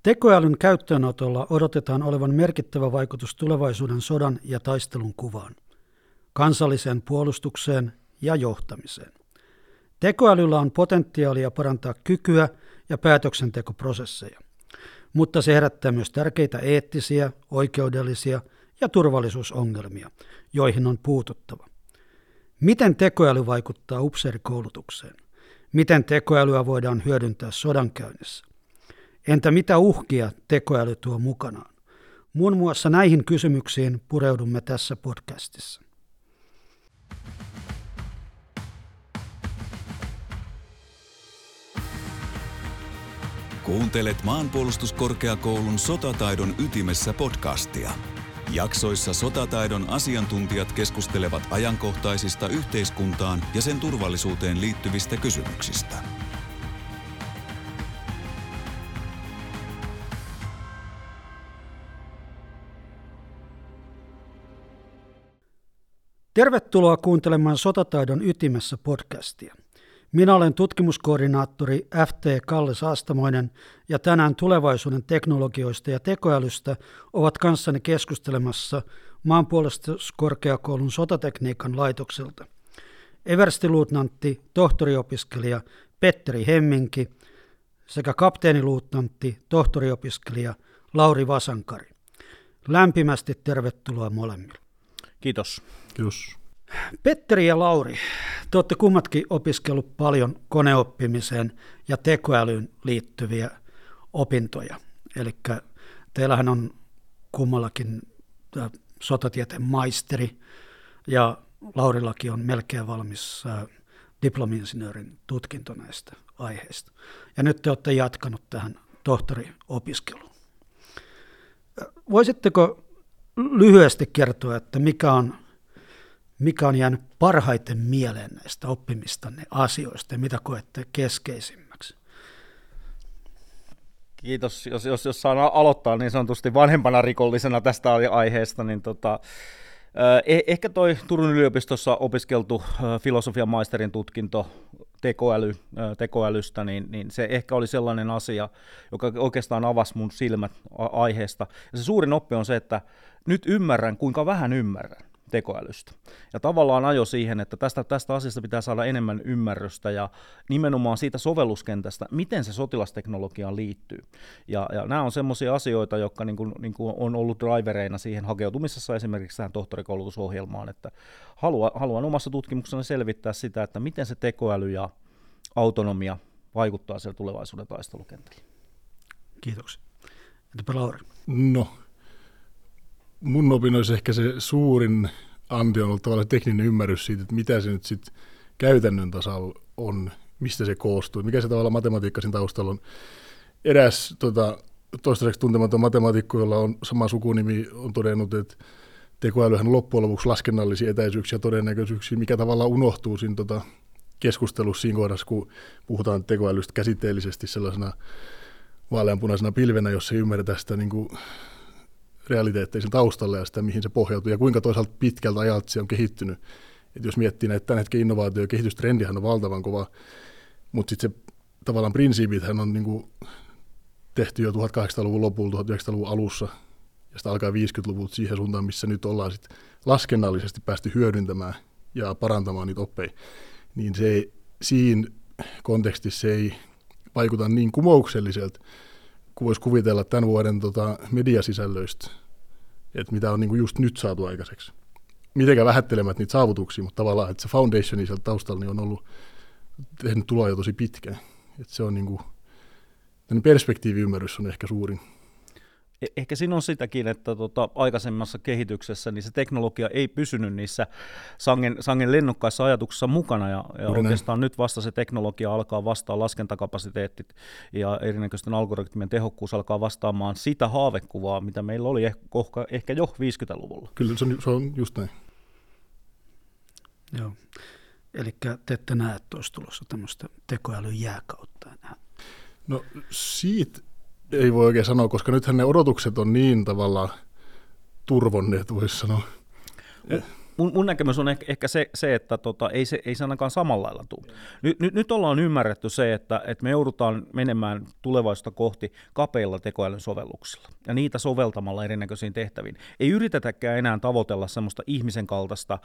Tekoälyn käyttöönotolla odotetaan olevan merkittävä vaikutus tulevaisuuden sodan ja taistelun kuvaan, kansalliseen puolustukseen ja johtamiseen. Tekoälyllä on potentiaalia parantaa kykyä ja päätöksentekoprosesseja, mutta se herättää myös tärkeitä eettisiä, oikeudellisia ja turvallisuusongelmia, joihin on puututtava. Miten tekoäly vaikuttaa upseerikoulutukseen? Miten tekoälyä voidaan hyödyntää sodankäynnissä? Entä mitä uhkia tekoäly tuo mukanaan? Muun muassa näihin kysymyksiin pureudumme tässä podcastissa. Kuuntelet Maanpuolustuskorkeakoulun Sotataidon ytimessä podcastia. Jaksoissa sotataidon asiantuntijat keskustelevat ajankohtaisista yhteiskuntaan ja sen turvallisuuteen liittyvistä kysymyksistä. Tervetuloa kuuntelemaan Sotataidon ytimessä podcastia. Minä olen tutkimuskoordinaattori FT Kalle Saastamoinen ja tänään tulevaisuuden teknologioista ja tekoälystä ovat kanssani keskustelemassa Maanpuolustuskorkeakoulun sotatekniikan laitokselta everstiluutnantti, tohtoriopiskelija Petteri Hemminki sekä kapteeniluutnantti, tohtoriopiskelija Lauri Vasankari. Lämpimästi tervetuloa molemmille. Kiitos. Kiitos. Petteri ja Lauri, te olette kummatkin opiskellut paljon koneoppimiseen ja tekoälyyn liittyviä opintoja. Eli teillähän on kummallakin sotatieteen maisteri ja Laurillakin on melkein valmis diplomi-insinöörin tutkinto näistä aiheista. Ja nyt te olette jatkanut tähän tohtoriopiskeluun. Voisitteko lyhyesti kertoa, että mikä on jäänyt parhaiten mieleen näistä oppimistanne asioista ja mitä koette keskeisimmäksi? Kiitos. Jos saan aloittaa niin sanotusti vanhempana rikollisena tästä aiheesta, niin ehkä toi Turun yliopistossa opiskeltu filosofian maisterin tutkinto tekoälystä, niin se ehkä oli sellainen asia, joka oikeastaan avasi mun silmät aiheesta. Ja se suurin oppi on se, että nyt ymmärrän, kuinka vähän ymmärrän tekoälystä. Ja tavallaan ajo siihen, että tästä asiasta pitää saada enemmän ymmärrystä ja nimenomaan siitä sovelluskentästä, miten se sotilasteknologiaan liittyy. Ja nämä on semmoisia asioita, jotka niin kuin on ollut drivereina siihen hakeutumisessa esimerkiksi tähän tohtorikoulutusohjelmaan, että haluan omassa tutkimuksessani selvittää sitä, että miten se tekoäly ja autonomia vaikuttaa siellä tulevaisuuden taistelukentällä. Kiitoksia. Entäpä Lauri? No, mun opinnoissa ehkä se suurin anti on ollut tavallaan tekninen ymmärrys siitä, että mitä se nyt sitten käytännön tasalla on, mistä se koostuu, mikä se tavallaan matematiikka siinä taustalla on. Eräs toistaiseksi tuntematon matemaatikko, jolla on sama sukunimi, on todennut, että tekoälyhän on loppujen lopuksi laskennallisia etäisyyksiä ja todennäköisyyksiä, mikä tavallaan unohtuu siinä keskustelussa siinä kohdassa, kun puhutaan tekoälystä käsitteellisesti sellaisena vaaleanpunaisena pilvenä, jos ei ymmärretä sitä niin kuin realiteetteisen taustalle ja sitä, mihin se pohjautuu ja kuinka toisaalta pitkältä ajalta se on kehittynyt. Et jos miettii näitä tämän hetken innovaatio- ja kehitystrendihän on valtavan kova, mutta sitten se tavallaan prinsiipithän on niinku tehty jo 1800-luvun lopulla, 1900-luvun alussa ja sitten alkaa 50-luvulta siihen suuntaan, missä nyt ollaan sit laskennallisesti päästy hyödyntämään ja parantamaan niitä oppeja. Niin se ei, siinä kontekstissa se ei vaikuta niin kumoukselliselta, kun voisi kuvitella tämän vuoden mediasisällöistä, että mitä on niin kuin just nyt saatu aikaiseksi. Mitenkään vähättelemät niitä saavutuksia, mutta tavallaan, että se foundationi sieltä taustalla niin on ollut tehnyt tuloa jo tosi pitkään. Että se on niin kuin, perspektiiviymmärrys on ehkä suurin. Ehkä siinä on sitäkin, että aikaisemmassa kehityksessä niin se teknologia ei pysynyt niissä sangen lennokkaissa ajatuksissa mukana, ja oikeastaan nyt vasta se teknologia alkaa vastaa laskentakapasiteetit ja erinäköisten algoritmien tehokkuus alkaa vastaamaan sitä haavekuvaa, mitä meillä oli ehkä jo 50-luvulla. Kyllä se on just näin. Joo, eli te ette näe, että olisi tulossa tämmöistä tekoälyn jääkautta enää? No siitä ei voi oikein sanoa, koska nythän ne odotukset on niin tavallaan turvonneet, voisi sanoa. mun näkemys on ehkä se että ei se ainakaan samalla lailla tule. Nyt ollaan ymmärretty se, että me joudutaan menemään tulevaisuutta kohti kapeilla tekoälyn sovelluksilla ja niitä soveltamalla erinäköisiin tehtäviin. Ei yritetäkään enää tavoitella semmoista ihmisen kaltaista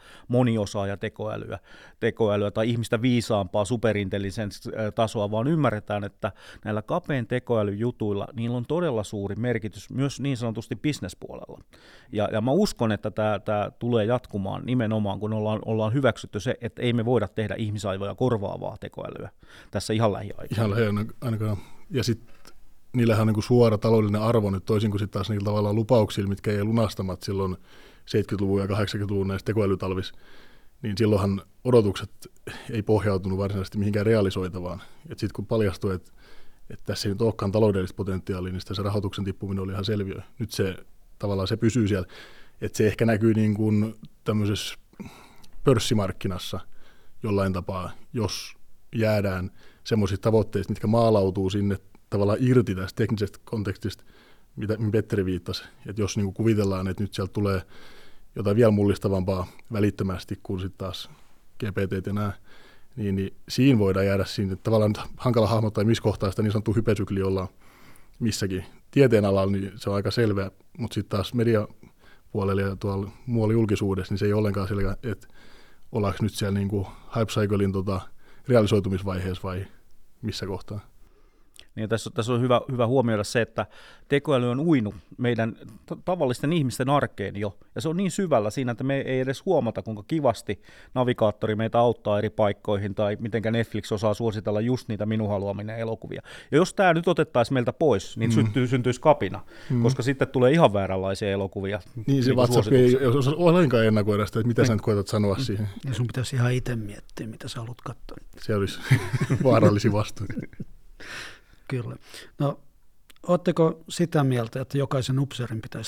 moniosaaja-tekoälyä tai ihmistä viisaampaa superintelligence-tasoa, vaan ymmärretään, että näillä kapean tekoälyjutuilla niillä on todella suuri merkitys myös niin sanotusti bisnespuolella. Ja mä uskon, että tämä tulee jatkumaan nimenomaan, kun ollaan hyväksytty se, että ei me voida tehdä ihmisaivoja korvaavaa tekoälyä tässä ihan lähiaikoina. Ihan ainakaan. Ja sitten niillähän on niin kuin suora taloudellinen arvo nyt toisin kuin sitten taas niillä tavallaan lupauksilla, mitkä ei lunastamat silloin 70-luvun ja 80-luvun näissä tekoälytalvissa, niin silloinhan odotukset ei pohjautunut varsinaisesti mihinkään realisoitavaan. Sitten kun paljastui, että tässä ei nyt olekaan taloudellista potentiaalia, niin se rahoituksen tippuminen oli ihan selviö. Nyt se tavallaan se pysyy siellä. Että se ehkä näkyy niin kuin tämmöisessä pörssimarkkinassa jollain tapaa, jos jäädään semmoisista tavoitteista, mitkä maalautuu sinne tavallaan irti tästä teknisestä kontekstista, mitä Petteri viittasi. Että jos niin kuin kuvitellaan, että nyt sieltä tulee jotain vielä mullistavampaa välittömästi kuin sitten taas GPT ja nämä, niin siinä voidaan jäädä siinä. Tavallaan nyt hankala hahmottaa, missä kohtaa sitä niin sanottu hypesykli ollaan missäkin. Tieteen alalla niin se on aika selvä, mutta sitten taas mediapuolella ja tuolla muualla julkisuudessa, niin se ei ole ollenkaan selvä, että ollaanko nyt siellä niin kuin hype cyclein realisoitumisvaiheessa vai missä kohtaa. Niin tässä on hyvä huomioida se, että tekoäly on uinut meidän tavallisten ihmisten arkeen jo, ja se on niin syvällä siinä, että me ei edes huomata, kuinka kivasti navigaattori meitä auttaa eri paikkoihin, tai mitenkä Netflix osaa suositella just niitä minun haluaminen elokuvia. Ja jos tämä nyt otettaisiin meiltä pois, niin syntyisi kapina, koska sitten tulee ihan vääränlaisia elokuvia. Niin se WhatsApp ei osaa ollenkaan ennakoida sitä, että mitä sä nyt koetat sanoa siihen. Ja sun pitäisi ihan itse miettiä, mitä sä haluat katsoa. Se olisi vaarallisia vastuita. Kyllä. No, ootteko sitä mieltä, että jokaisen upseerin pitäisi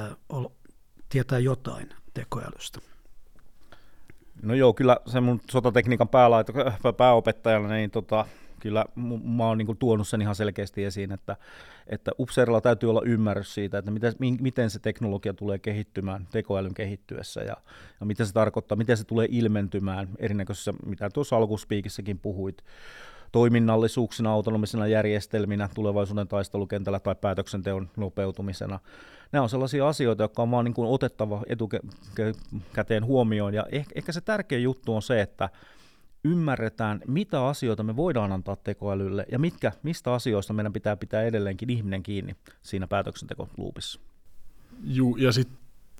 tietää jotain tekoälystä? No joo, kyllä se mun sotatekniikan pääopettajana, niin kyllä mä oon niin tuonut sen ihan selkeästi esiin, että upseerilla täytyy olla ymmärrys siitä, että miten se teknologia tulee kehittymään tekoälyn kehittyessä ja mitä se tarkoittaa, miten se tulee ilmentymään erinäköisissä, mitä tuossa alkuspiikissäkin puhuit, toiminnallisuuksina, autonomisena järjestelminä, tulevaisuuden taistelukentällä tai päätöksenteon nopeutumisena. Nämä on sellaisia asioita, jotka on vaan niin kuin otettava etukäteen huomioon. Ja ehkä se tärkeä juttu on se, että ymmärretään, mitä asioita me voidaan antaa tekoälylle ja mistä asioista meidän pitää edelleenkin ihminen kiinni siinä päätöksentekoluupissa. Juu, ja sitten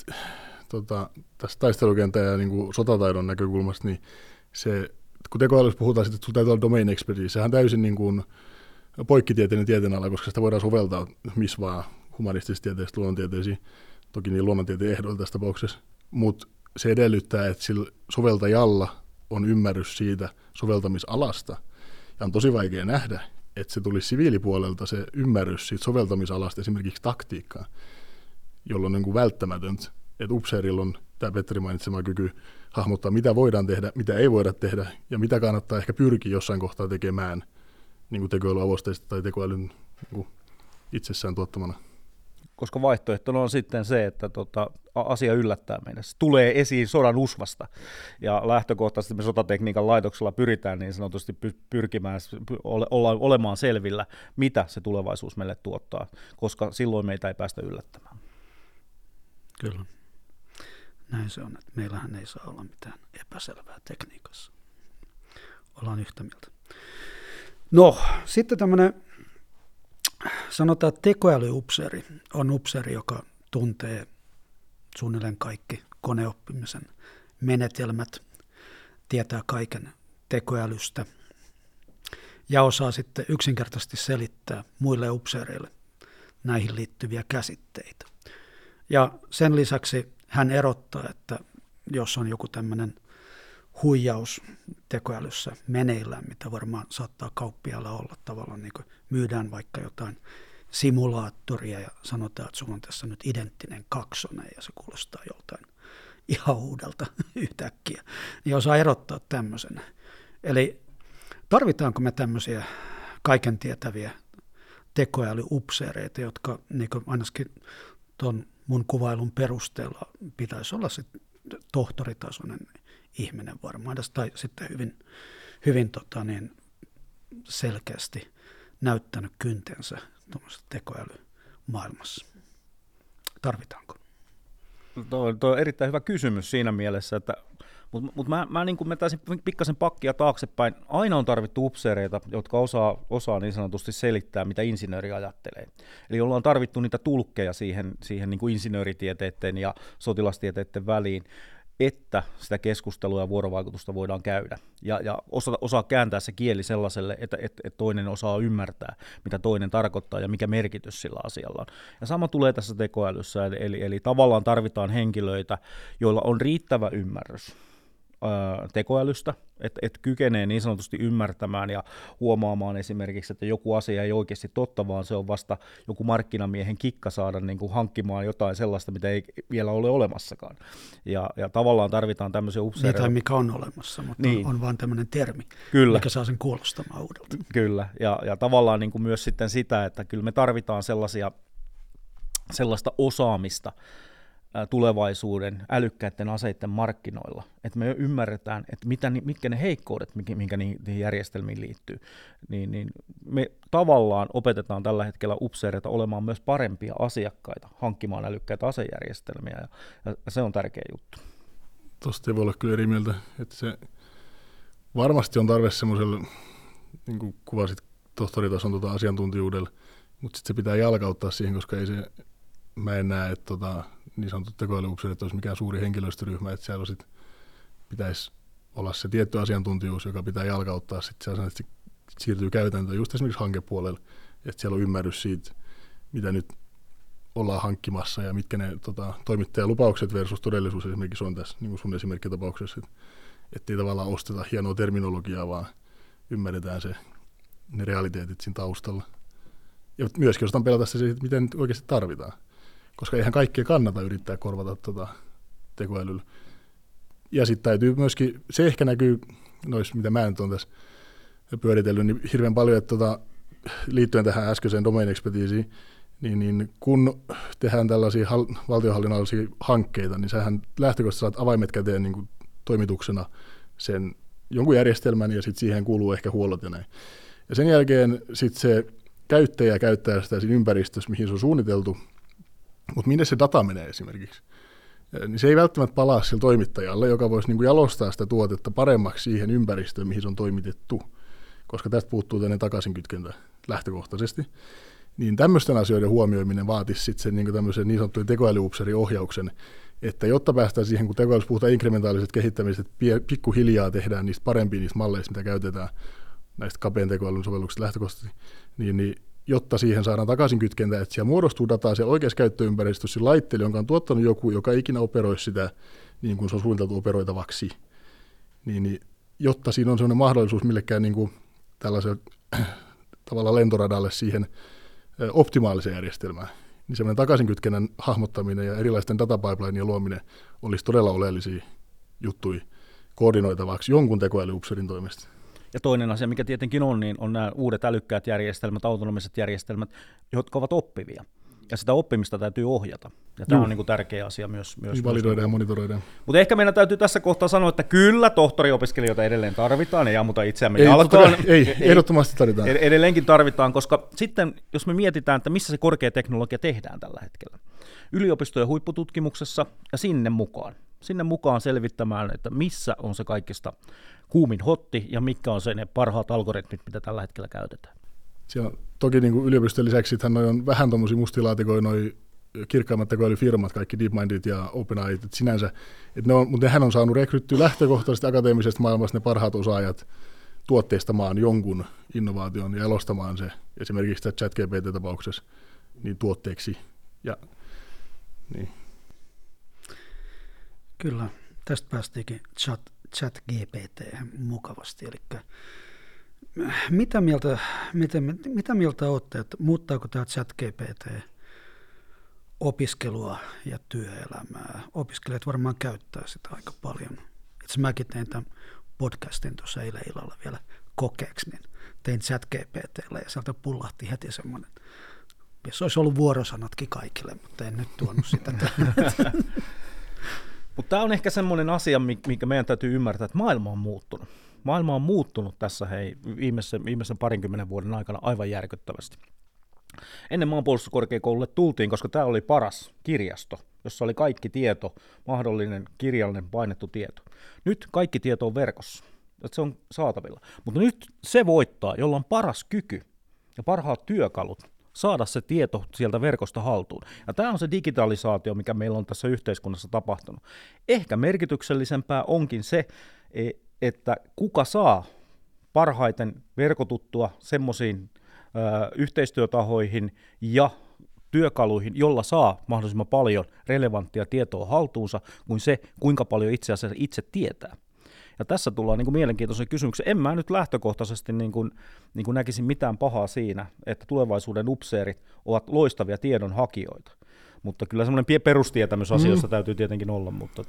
tästä taistelukentän ja niin kuin sotataidon näkökulmasta, niin se kun tekoälyssä puhutaan, että sinulla täytyy olla domain expertise, sehän on täysin niin kuin poikkitieteellinen tieteenala, koska sitä voidaan soveltaa missä vaan humanistisista tieteistä luonnontieteisiin, toki niin luonnontieteen ehdoilla tässä tapauksessa, mutta se edellyttää, että sillä soveltajalla on ymmärrys siitä soveltamisalasta, ja on tosi vaikea nähdä, että se tulisi siviilipuolelta se ymmärrys siitä soveltamisalasta, esimerkiksi taktiikkaa, jolloin on niin kuin välttämätöntä, että upseerilla on tämä Petteri mainitsema kyky hahmottaa, mitä voidaan tehdä, mitä ei voida tehdä, ja mitä kannattaa ehkä pyrkiä jossain kohtaa tekemään niin kuin tekoälyavusteista tai tekoälyn niin kuin itsessään tuottamana. Koska vaihtoehtona on sitten se, että asia yllättää meidät. Se tulee esiin sodan usvasta, ja lähtökohtaisesti me sotatekniikan laitoksella pyritään niin sanotusti pyrkimään olemaan selvillä, mitä se tulevaisuus meille tuottaa, koska silloin meitä ei päästä yllättämään. Kyllä. Näin se on, että meillähän ei saa olla mitään epäselvää tekniikassa. Ollaan yhtä mieltä. No, sitten tämmöinen, sanotaan, että tekoälyupseeri on upseeri, joka tuntee suunnilleen kaikki koneoppimisen menetelmät, tietää kaiken tekoälystä ja osaa sitten yksinkertaisesti selittää muille upseereille näihin liittyviä käsitteitä. Ja sen lisäksi hän erottaa, että jos on joku tämmöinen huijaus tekoälyssä meneillään, mitä varmaan saattaa kauppiaalla olla tavallaan, niin kuin myydään vaikka jotain simulaattoria ja sanotaan, että sulla on tässä nyt identtinen kaksonen ja se kuulostaa joltain ihan uudelta yhtäkkiä, niin osaa erottaa tämmöisen. Eli tarvitaanko me tämmöisiä kaiken tietäviä tekoälyupseereita, jotka niin kuin ainakin tuon mun kuvailun perusteella pitäisi olla sit tohtoritasoinen ihminen varmaan, tai sitten hyvin selkeästi näyttänyt kyntensä tuollaisessa tekoälymaailmassa. Tarvitaanko? Tuo on erittäin hyvä kysymys siinä mielessä, että mutta mä niin kuin mä taisin pikkasen pakkia taaksepäin. Aina on tarvittu upseereita, jotka osaa niin sanotusti selittää, mitä insinööri ajattelee. Eli ollaan tarvittu niitä tulkkeja siihen niin kuin insinööritieteiden ja sotilastieteiden väliin, että sitä keskustelua ja vuorovaikutusta voidaan käydä. Ja osaa kääntää se kieli sellaiselle, että toinen osaa ymmärtää, mitä toinen tarkoittaa ja mikä merkitys sillä asialla on. Ja sama tulee tässä tekoälyssä, eli tavallaan tarvitaan henkilöitä, joilla on riittävä ymmärrys tekoälystä, että kykenee niin sanotusti ymmärtämään ja huomaamaan esimerkiksi, että joku asia ei oikeasti totta, vaan se on vasta joku markkinamiehen kikka saada niin kuin hankkimaan jotain sellaista, mitä ei vielä ole olemassakaan. Ja tavallaan tarvitaan tämmöisiä upseereita. Tai mikä on olemassa, mutta niin. On vain tämmöinen termi, kyllä, mikä saa sen kuulostamaan uudelta. Kyllä, ja tavallaan niin kuin myös sitten sitä, että kyllä me tarvitaan sellaista osaamista, tulevaisuuden älykkäiden aseiden markkinoilla, että me ymmärretään, että mitkä ne heikkoudet, minkä niihin järjestelmiin liittyy, niin me tavallaan opetetaan tällä hetkellä upseereita olemaan myös parempia asiakkaita, hankkimaan älykkäitä asejärjestelmiä, ja se on tärkeä juttu. Tuosta ei voi olla kyllä eri mieltä, että se varmasti on tarve semmoiselle, niin kuin kuvasit tohtoritason asiantuntijuudelle, mutta sitten se pitää jalkauttaa siihen, koska ei se, mä en näe, että niin sanotut tekoälyupseerit olisi mikään suuri henkilöstöryhmä, että siellä pitäisi olla se tietty asiantuntijuus, joka pitää jalkauttaa sitten se siirtyy käytäntöön just esimerkiksi hankepuolelle, että siellä on ymmärrys siitä, mitä nyt ollaan hankkimassa ja mitkä ne toimittajalupaukset versus todellisuus esimerkiksi on tässä, niin kuin sun esimerkkitapauksessa, että ei tavallaan osteta hienoa terminologiaa, vaan ymmärretään ne realiteetit siinä taustalla. Ja myöskin osataan pelata se, että miten nyt oikeasti tarvitaan. Koska eihän kaikkea kannata yrittää korvata tekoälyllä. Ja sitten täytyy myöskin, se ehkä näkyy noissa, mitä mä nyt olen tässä pyöritellyt, niin hirveän paljon, että liittyen tähän äskeiseen domain-ekspertiisiin, niin kun tehdään tällaisia valtionhallinnollisia hankkeita, niin sähän lähtökohtaisesti saat avaimet käteen niin kuin toimituksena sen jonkun järjestelmän, ja sitten siihen kuuluu ehkä huollot ja näin. Ja sen jälkeen sitten se käyttäjä käyttää sitä siinä ympäristössä, mihin se on suunniteltu, mutta minne se data menee esimerkiksi, niin se ei välttämättä palaa sille toimittajalle, joka voisi niin kuin jalostaa sitä tuotetta paremmaksi siihen ympäristöön, mihin se on toimitettu, koska tästä puuttuu tämmöinen takaisinkytkentä lähtökohtaisesti. Niin tämmöisten asioiden huomioiminen vaatisi sitten sen tämmöisen niin sanottujen tekoälyupseeriohjauksen, että jotta päästään siihen, kun tekoälyssä puhutaan inkrementaalisesti kehittämisestä, että pikkuhiljaa tehdään niistä parempia niistä malleista, mitä käytetään näistä kapean tekoälyn sovelluksista lähtökohtaisesti, niin jotta siihen saadaan takaisinkytkentä, että siellä muodostuu dataa siellä oikeassa käyttöympäristössä laitteelle, jonka on tuottanut joku, joka ikinä operoi sitä niin kuin se on suunniteltu operoitavaksi, niin jotta siinä on sellainen mahdollisuus millekään niin kuin tällaiselle tavallaan lentoradalle siihen optimaaliseen järjestelmään, niin semmoinen takaisinkytkennän hahmottaminen ja erilaisten datapipelineien luominen olisi todella oleellisia juttuja koordinoitavaksi jonkun tekoälyupseerin toimesta. Ja toinen asia, mikä tietenkin on, niin on nämä uudet älykkäät järjestelmät, autonomiset järjestelmät, jotka ovat oppivia. Ja sitä oppimista täytyy ohjata. Ja tämä on niin kuin tärkeä asia myös. Validoidaan ja monitoroidaan. Mutta ehkä meidän täytyy tässä kohtaa sanoa, että kyllä tohtoriopiskelijoita edelleen tarvitaan, ei ammuta itseämme jalkaan. Ei, ehdottomasti tarvitaan. Edelleenkin tarvitaan, koska sitten jos me mietitään, että missä se korkea teknologia tehdään tällä hetkellä. Yliopistojen huippututkimuksessa ja sinne mukaan selvittämään, että missä on se kaikista kuumin hotti ja mitkä on se ne parhaat algoritmit, mitä tällä hetkellä käytetään. Siellä on, toki niin kuin yliopistojen lisäksi on vähän tuommoisia mustilaatikoja, noi kirkkaimmat tekoälyfirmat, kaikki DeepMindit ja OpenAI, sinänsä, mutta nehän on saanut rekryttyä lähtökohtaisesti akateemisesta maailmasta ne parhaat osaajat tuotteistamaan jonkun innovaation ja jalostamaan se esimerkiksi tässä ChatGPT-tapauksessa niin tuotteeksi. Niin. Kyllä, tästä päästiinkin ChatGPT mukavasti. Eli mitä mieltä olette, että muuttaako tämä ChatGPT opiskelua ja työelämää? Opiskelijat varmaan käyttää sitä aika paljon. Itse mäkin tein tämän podcastin tuossa eilen illalla vielä kokeeksi, niin tein ChatGPT:lle ja sieltä pullahti heti semmoinen, jos olisi ollut vuorosanatkin kaikille, mutta en nyt tuonut sitä. Mutta tämä on ehkä semmoinen asia, mikä meidän täytyy ymmärtää, että maailma on muuttunut. Maailma on muuttunut tässä viimeisen 20 vuoden aikana aivan järkyttävästi. Ennen maanpuolustuskorkeakoululle tultiin, koska tämä oli paras kirjasto, jossa oli kaikki tieto, mahdollinen kirjallinen painettu tieto. Nyt kaikki tieto on verkossa, että se on saatavilla. Mutta nyt se voittaa, jolla on paras kyky ja parhaat työkalut saada se tieto sieltä verkosta haltuun. Ja tämä on se digitalisaatio, mikä meillä on tässä yhteiskunnassa tapahtunut. Ehkä merkityksellisempää onkin se, että kuka saa parhaiten verkotuttua semmoisiin yhteistyötahoihin ja työkaluihin, jolla saa mahdollisimman paljon relevanttia tietoa haltuunsa, kuin se, kuinka paljon itse asiassa itse tietää. Ja tässä tullaan niin kuin mielenkiintoisen kysymyksen. En mä nyt lähtökohtaisesti niin kuin näkisin mitään pahaa siinä, että tulevaisuuden upseerit ovat loistavia tiedonhakijoita. Mutta kyllä semmoinen perustietämys asioista täytyy tietenkin olla, mutta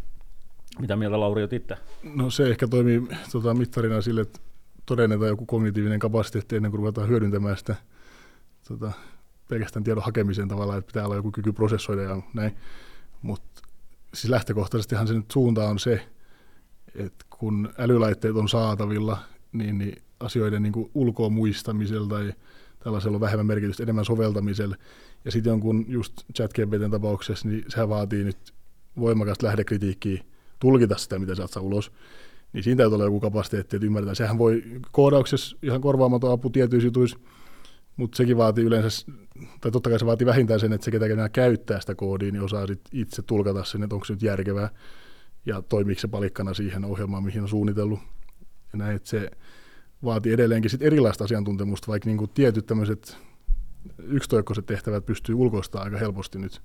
mitä mieltä Lauri oot itse? No se ehkä toimii mittarina sille, että todennetaan joku kognitiivinen kapasiteetti ennen kuin ruvetaan hyödyntämään sitä pelkästään tiedon hakemiseen tavallaan, että pitää olla joku kyky prosessoida ja näin. Mutta siis lähtökohtaisestihan se nyt suunta on se, että kun älylaitteet on saatavilla, niin asioiden niin kuin ulkoa muistamisella tai tällaisella on vähemmän merkitystä, enemmän soveltamisella. Ja sitten jonkun just ChatGPT:n tapauksessa, niin sehän vaatii nyt voimakasta lähdekritiikkiä tulkita sitä, mitä sieltä saa ulos. Niin siinä täytyy olla joku kapasiteetti, että ymmärretään. Sehän voi koodauksessa ihan korvaamaton apu tietyissä jutuissa, mutta sekin vaatii yleensä, tai totta kai se vaatii vähintään sen, että se ketä käyttää sitä koodia, niin osaa sit itse tulkata sen, että onko se nyt järkevää ja toimiiko se palikkana siihen ohjelmaan, mihin on suunnitellut. Ja näin, että se vaatii edelleenkin sit erilaista asiantuntemusta, vaikka niinku tietyt tämmöiset yksitoikkoiset tehtävät pystyy ulkoistamaan aika helposti nyt.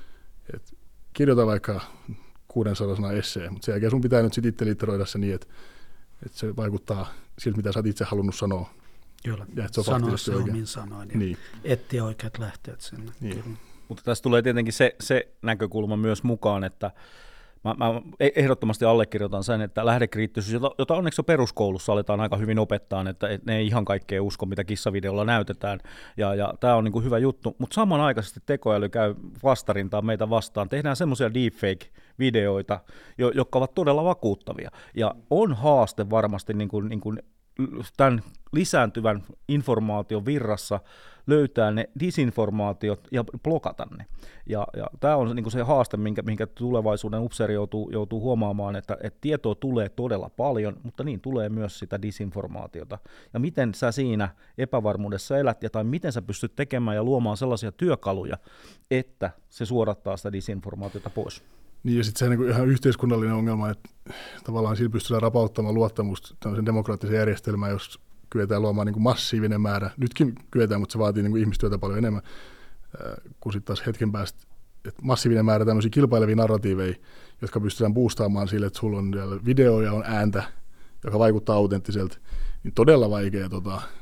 Et kirjoita vaikka 600 sanan esseen, mutta sen jälkeen sun pitää nyt sitten itse litteroida se niin, että se vaikuttaa siltä, mitä sä oot itse halunnut sanoa. Kyllä, se sanoa se omin sanoin ja niin. Etsiä oikeat lähteet sinne. Niin. Mutta tässä tulee tietenkin se näkökulma myös mukaan, että mä ehdottomasti allekirjoitan sen, että lähdekriittisyys, jota onneksi jo peruskoulussa aletaan aika hyvin opettaa, että ne ei ihan kaikkea usko, mitä kissavideolla näytetään, ja tämä on niin kuin hyvä juttu, mutta samanaikaisesti tekoäly käy vastarintaan meitä vastaan. Tehdään semmoisia deepfake-videoita, jotka ovat todella vakuuttavia, ja on haaste varmasti niin kuin tämän lisääntyvän informaation virrassa löytää ne disinformaatiot ja blokata ne. Ja tämä on niin kuin se haaste, minkä tulevaisuuden upseeri joutuu huomaamaan, että tietoa tulee todella paljon, mutta niin tulee myös sitä disinformaatiota. Ja miten sä siinä epävarmuudessa elät, tai miten sä pystyt tekemään ja luomaan sellaisia työkaluja, että se suodattaa sitä disinformaatiota pois. Niin ja sitten se on niin ihan yhteiskunnallinen ongelma, että tavallaan sillä pystytään rapauttamaan luottamusta tämmöisen demokraattisen järjestelmään, jos kyetään luomaan niin kuin massiivinen määrä. Nytkin kyetään, mutta se vaatii niin kuin ihmistyötä paljon enemmän kuin sitten taas hetken päästä. Että massiivinen määrä tämmöisiä kilpailevia narratiiveja, jotka pystytään boostaamaan sille, että sulla on video ja on ääntä, joka vaikuttaa autenttiselta, niin todella vaikea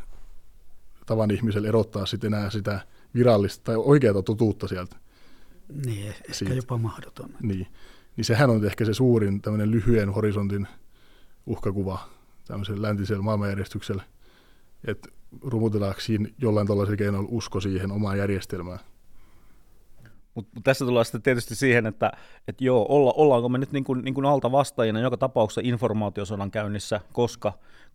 tavan ihmiselle erottaa sitten enää sitä virallista tai oikeaa totuutta sieltä. Niin, ehkä jopa mahdoton. Niin sehän on ehkä se suurin tämmöinen lyhyen horisontin uhkakuva tämmöisellä läntisellä maailmanjärjestyksellä, että rumutetaanko siinä jollain tällaisella keinoilla usko siihen omaan järjestelmään. Mutta tässä tullaan sitten tietysti siihen, että joo, ollaanko me nyt niin kuin alta vastaajina joka tapauksessa informaatiosodan käynnissä, koska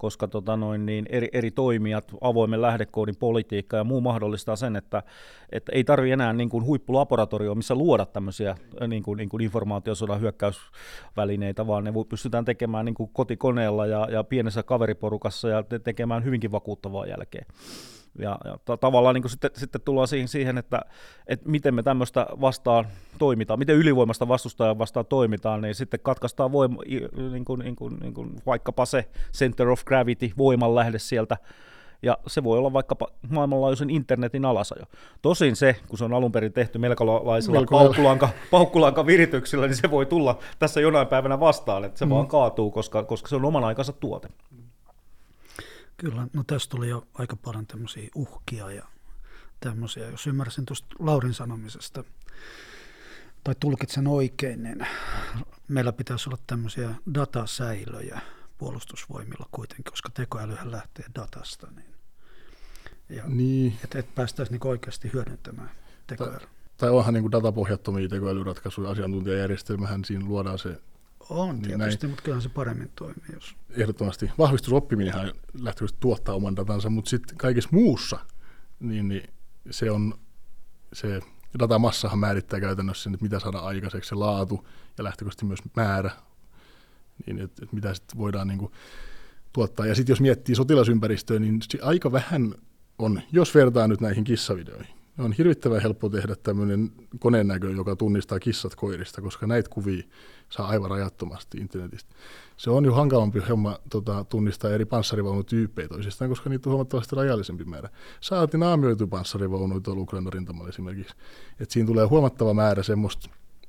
eri toimijat, avoimen lähdekoodin politiikka ja muu mahdollistaa sen, että ei tarvitse enää niin kuin huippulaboratorioa, missä luoda tämmöisiä niin kuin informaatiosodan hyökkäysvälineitä, vaan ne pystytään tekemään niin kuin kotikoneella ja pienessä kaveriporukassa ja tekemään hyvinkin vakuuttavaa jälkeä. Ja tavallaan niin sitten tullaan siihen, että miten me tämmöistä vastaan toimitaan, miten ylivoimasta vastustajaa vastaan toimitaan, niin sitten katkaistaan niin kuin vaikkapa se center of gravity, voimanlähde sieltä, ja se voi olla vaikkapa maailmanlaajuisen internetin alasajo. Tosin se, kun se on alun perin tehty melkolaisella paukkulanka-virityksillä, niin se voi tulla tässä jonain päivänä vastaan, että se vaan kaatuu, koska se on oman aikansa tuote. Kyllä, no tässä tuli jo aika paljon tämmöisiä uhkia ja tämmöisiä, jos ymmärsin tuosta Laurin sanomisesta, tai tulkitsen oikein, niin meillä pitäisi olla tämmöisiä datasäilöjä puolustusvoimilla kuitenkin, koska tekoälyhän lähtee datasta, niin. Että päästäisiin niin oikeasti hyödyntämään tekoälyä. tai onhan niin kuin datapohjattomia tekoälyratkaisuja, asiantuntijajärjestelmähän siinä luodaan se. On tietysti, mutta kyllähän se paremmin toimii. Jos... Ehdottomasti. Vahvistusoppiminen lähtökohtaisesti tuottaa oman datansa, mutta sitten kaikessa muussa, niin se datamassahan määrittää käytännössä sen, että mitä saadaan aikaiseksi, se laatu ja lähtökohtaisesti myös määrä, niin että mitä sitten voidaan niin kuin tuottaa. Ja sitten jos miettii sotilasympäristöä, niin aika vähän on, jos vertaa nyt näihin kissavideoihin, on hirvittävän helppo tehdä tämmöinen koneenäkö, joka tunnistaa kissat koirista, koska näitä kuvia saa aivan rajattomasti internetistä. Se on jo hankalampi homma tunnistaa eri panssarivaunutyyppejä toisistaan, koska niitä on huomattavasti rajallisempi määrä. Saatiin naamioitu panssarivaunuja tuolla Ukrainan rintamalla esimerkiksi. Et siinä tulee huomattava määrä semmoista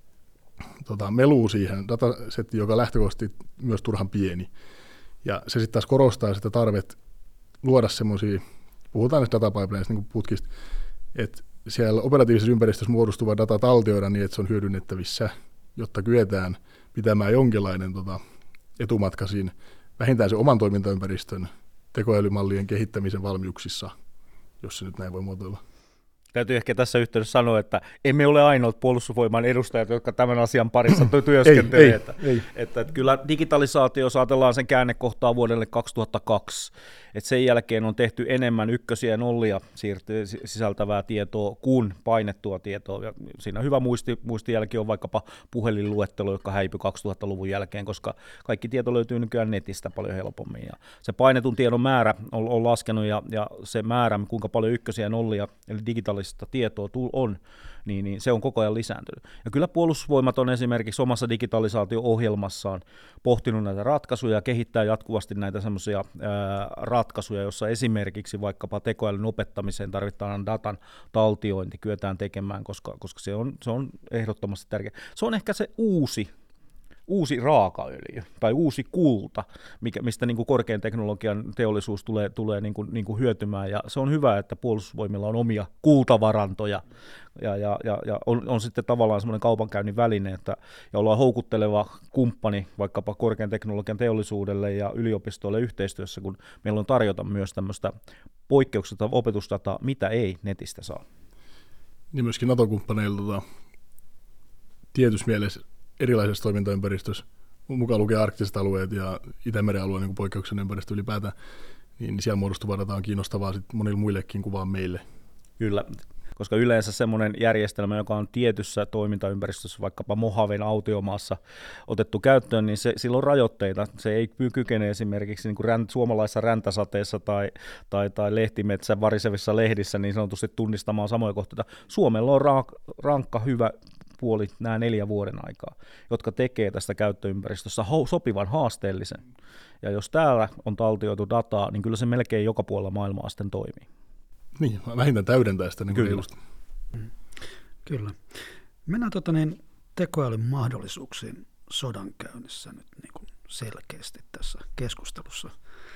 melua siihen datasettiin, joka lähtökohtaisesti myös turhan pieni. Ja se sitten taas korostaa sitä tarvet luoda semmoisia, puhutaan näistä datapipelineista, niin kuin putkista, että siellä operatiivisessa ympäristössä muodostuva data taltioida niin, että se on hyödynnettävissä, jotta kyetään pitämään jonkinlainen etumatka siinä vähintään se oman toimintaympäristön tekoälymallien kehittämisen valmiuksissa, jos se nyt näin voi muotoilla. Täytyy ehkä tässä yhteydessä sanoa, että emme ole ainoat puolustusvoiman edustajat, jotka tämän asian parissa työskentelee. Että kyllä digitalisaatio, jos ajatellaan sen käännekohtaa vuodelle 2002, että sen jälkeen on tehty enemmän ykkösiä ja nollia sisältävää tietoa kuin painettua tietoa. Ja siinä hyvä muistijälki on vaikkapa puhelinluettelo, joka häipyi 2000-luvun jälkeen, koska kaikki tieto löytyy nykyään netistä paljon helpommin. Ja se painetun tiedon määrä on laskenut ja se määrä, kuinka paljon ykkösiä ja nollia, eli digitaalista tietoa on, niin se on koko ajan lisääntynyt. Ja kyllä Puolustusvoimat on esimerkiksi omassa digitalisaatio-ohjelmassaan pohtinut näitä ratkaisuja ja kehittää jatkuvasti näitä semmoisia ratkaisuja, joissa esimerkiksi vaikkapa tekoälyn opettamiseen tarvitaan datan taltiointi kyetään tekemään, koska se on ehdottomasti tärkeää. Se on ehkä se uusi raakaöljy tai uusi kulta, mistä niin kuin korkean teknologian teollisuus tulee niin kuin hyötymään, ja se on hyvä, että Puolustusvoimilla on omia kultavarantoja, ja on sitten tavallaan semmoinen kaupankäynnin väline, ja ollaan houkutteleva kumppani vaikkapa korkean teknologian teollisuudelle ja yliopistoille yhteistyössä, kun meillä on tarjota myös tämmöistä poikkeuksetta opetusdataa, mitä ei netistä saa. Ja myöskin NATO-kumppaneilla tietyssä mielessä erilaisessa toimintaympäristössä, mukaan lukee arktiset alueet ja Itämeren alueen niin poikkeuksen ympäristö ylipäätään, niin siellä muodostuva data on kiinnostavaa sit monille muillekin kuin vaan meille. Kyllä, koska yleensä semmoinen järjestelmä, joka on tietyssä toimintaympäristössä, vaikkapa Mojaven autiomaassa otettu käyttöön, niin sillä on rajoitteita. Se ei kykene esimerkiksi niin kuin suomalaisessa räntäsateessa tai lehtimetsän varisevissa lehdissä niin sanotusti tunnistamaan samoja kohteita. Suomella on rankka hyvä puoli nämä 4 vuoden aikaa, jotka tekee tästä käyttöympäristössä sopivan haasteellisen. Ja jos täällä on taltioitu dataa, niin kyllä se melkein joka puolella maailmaa sitten toimii. Niin, vähintään täydentää sitä. Niin kyllä. Kyllä. Mennään tekoälyn mahdollisuuksiin sodankäynnissä nyt niin kuin selkeästi tässä keskustelussa.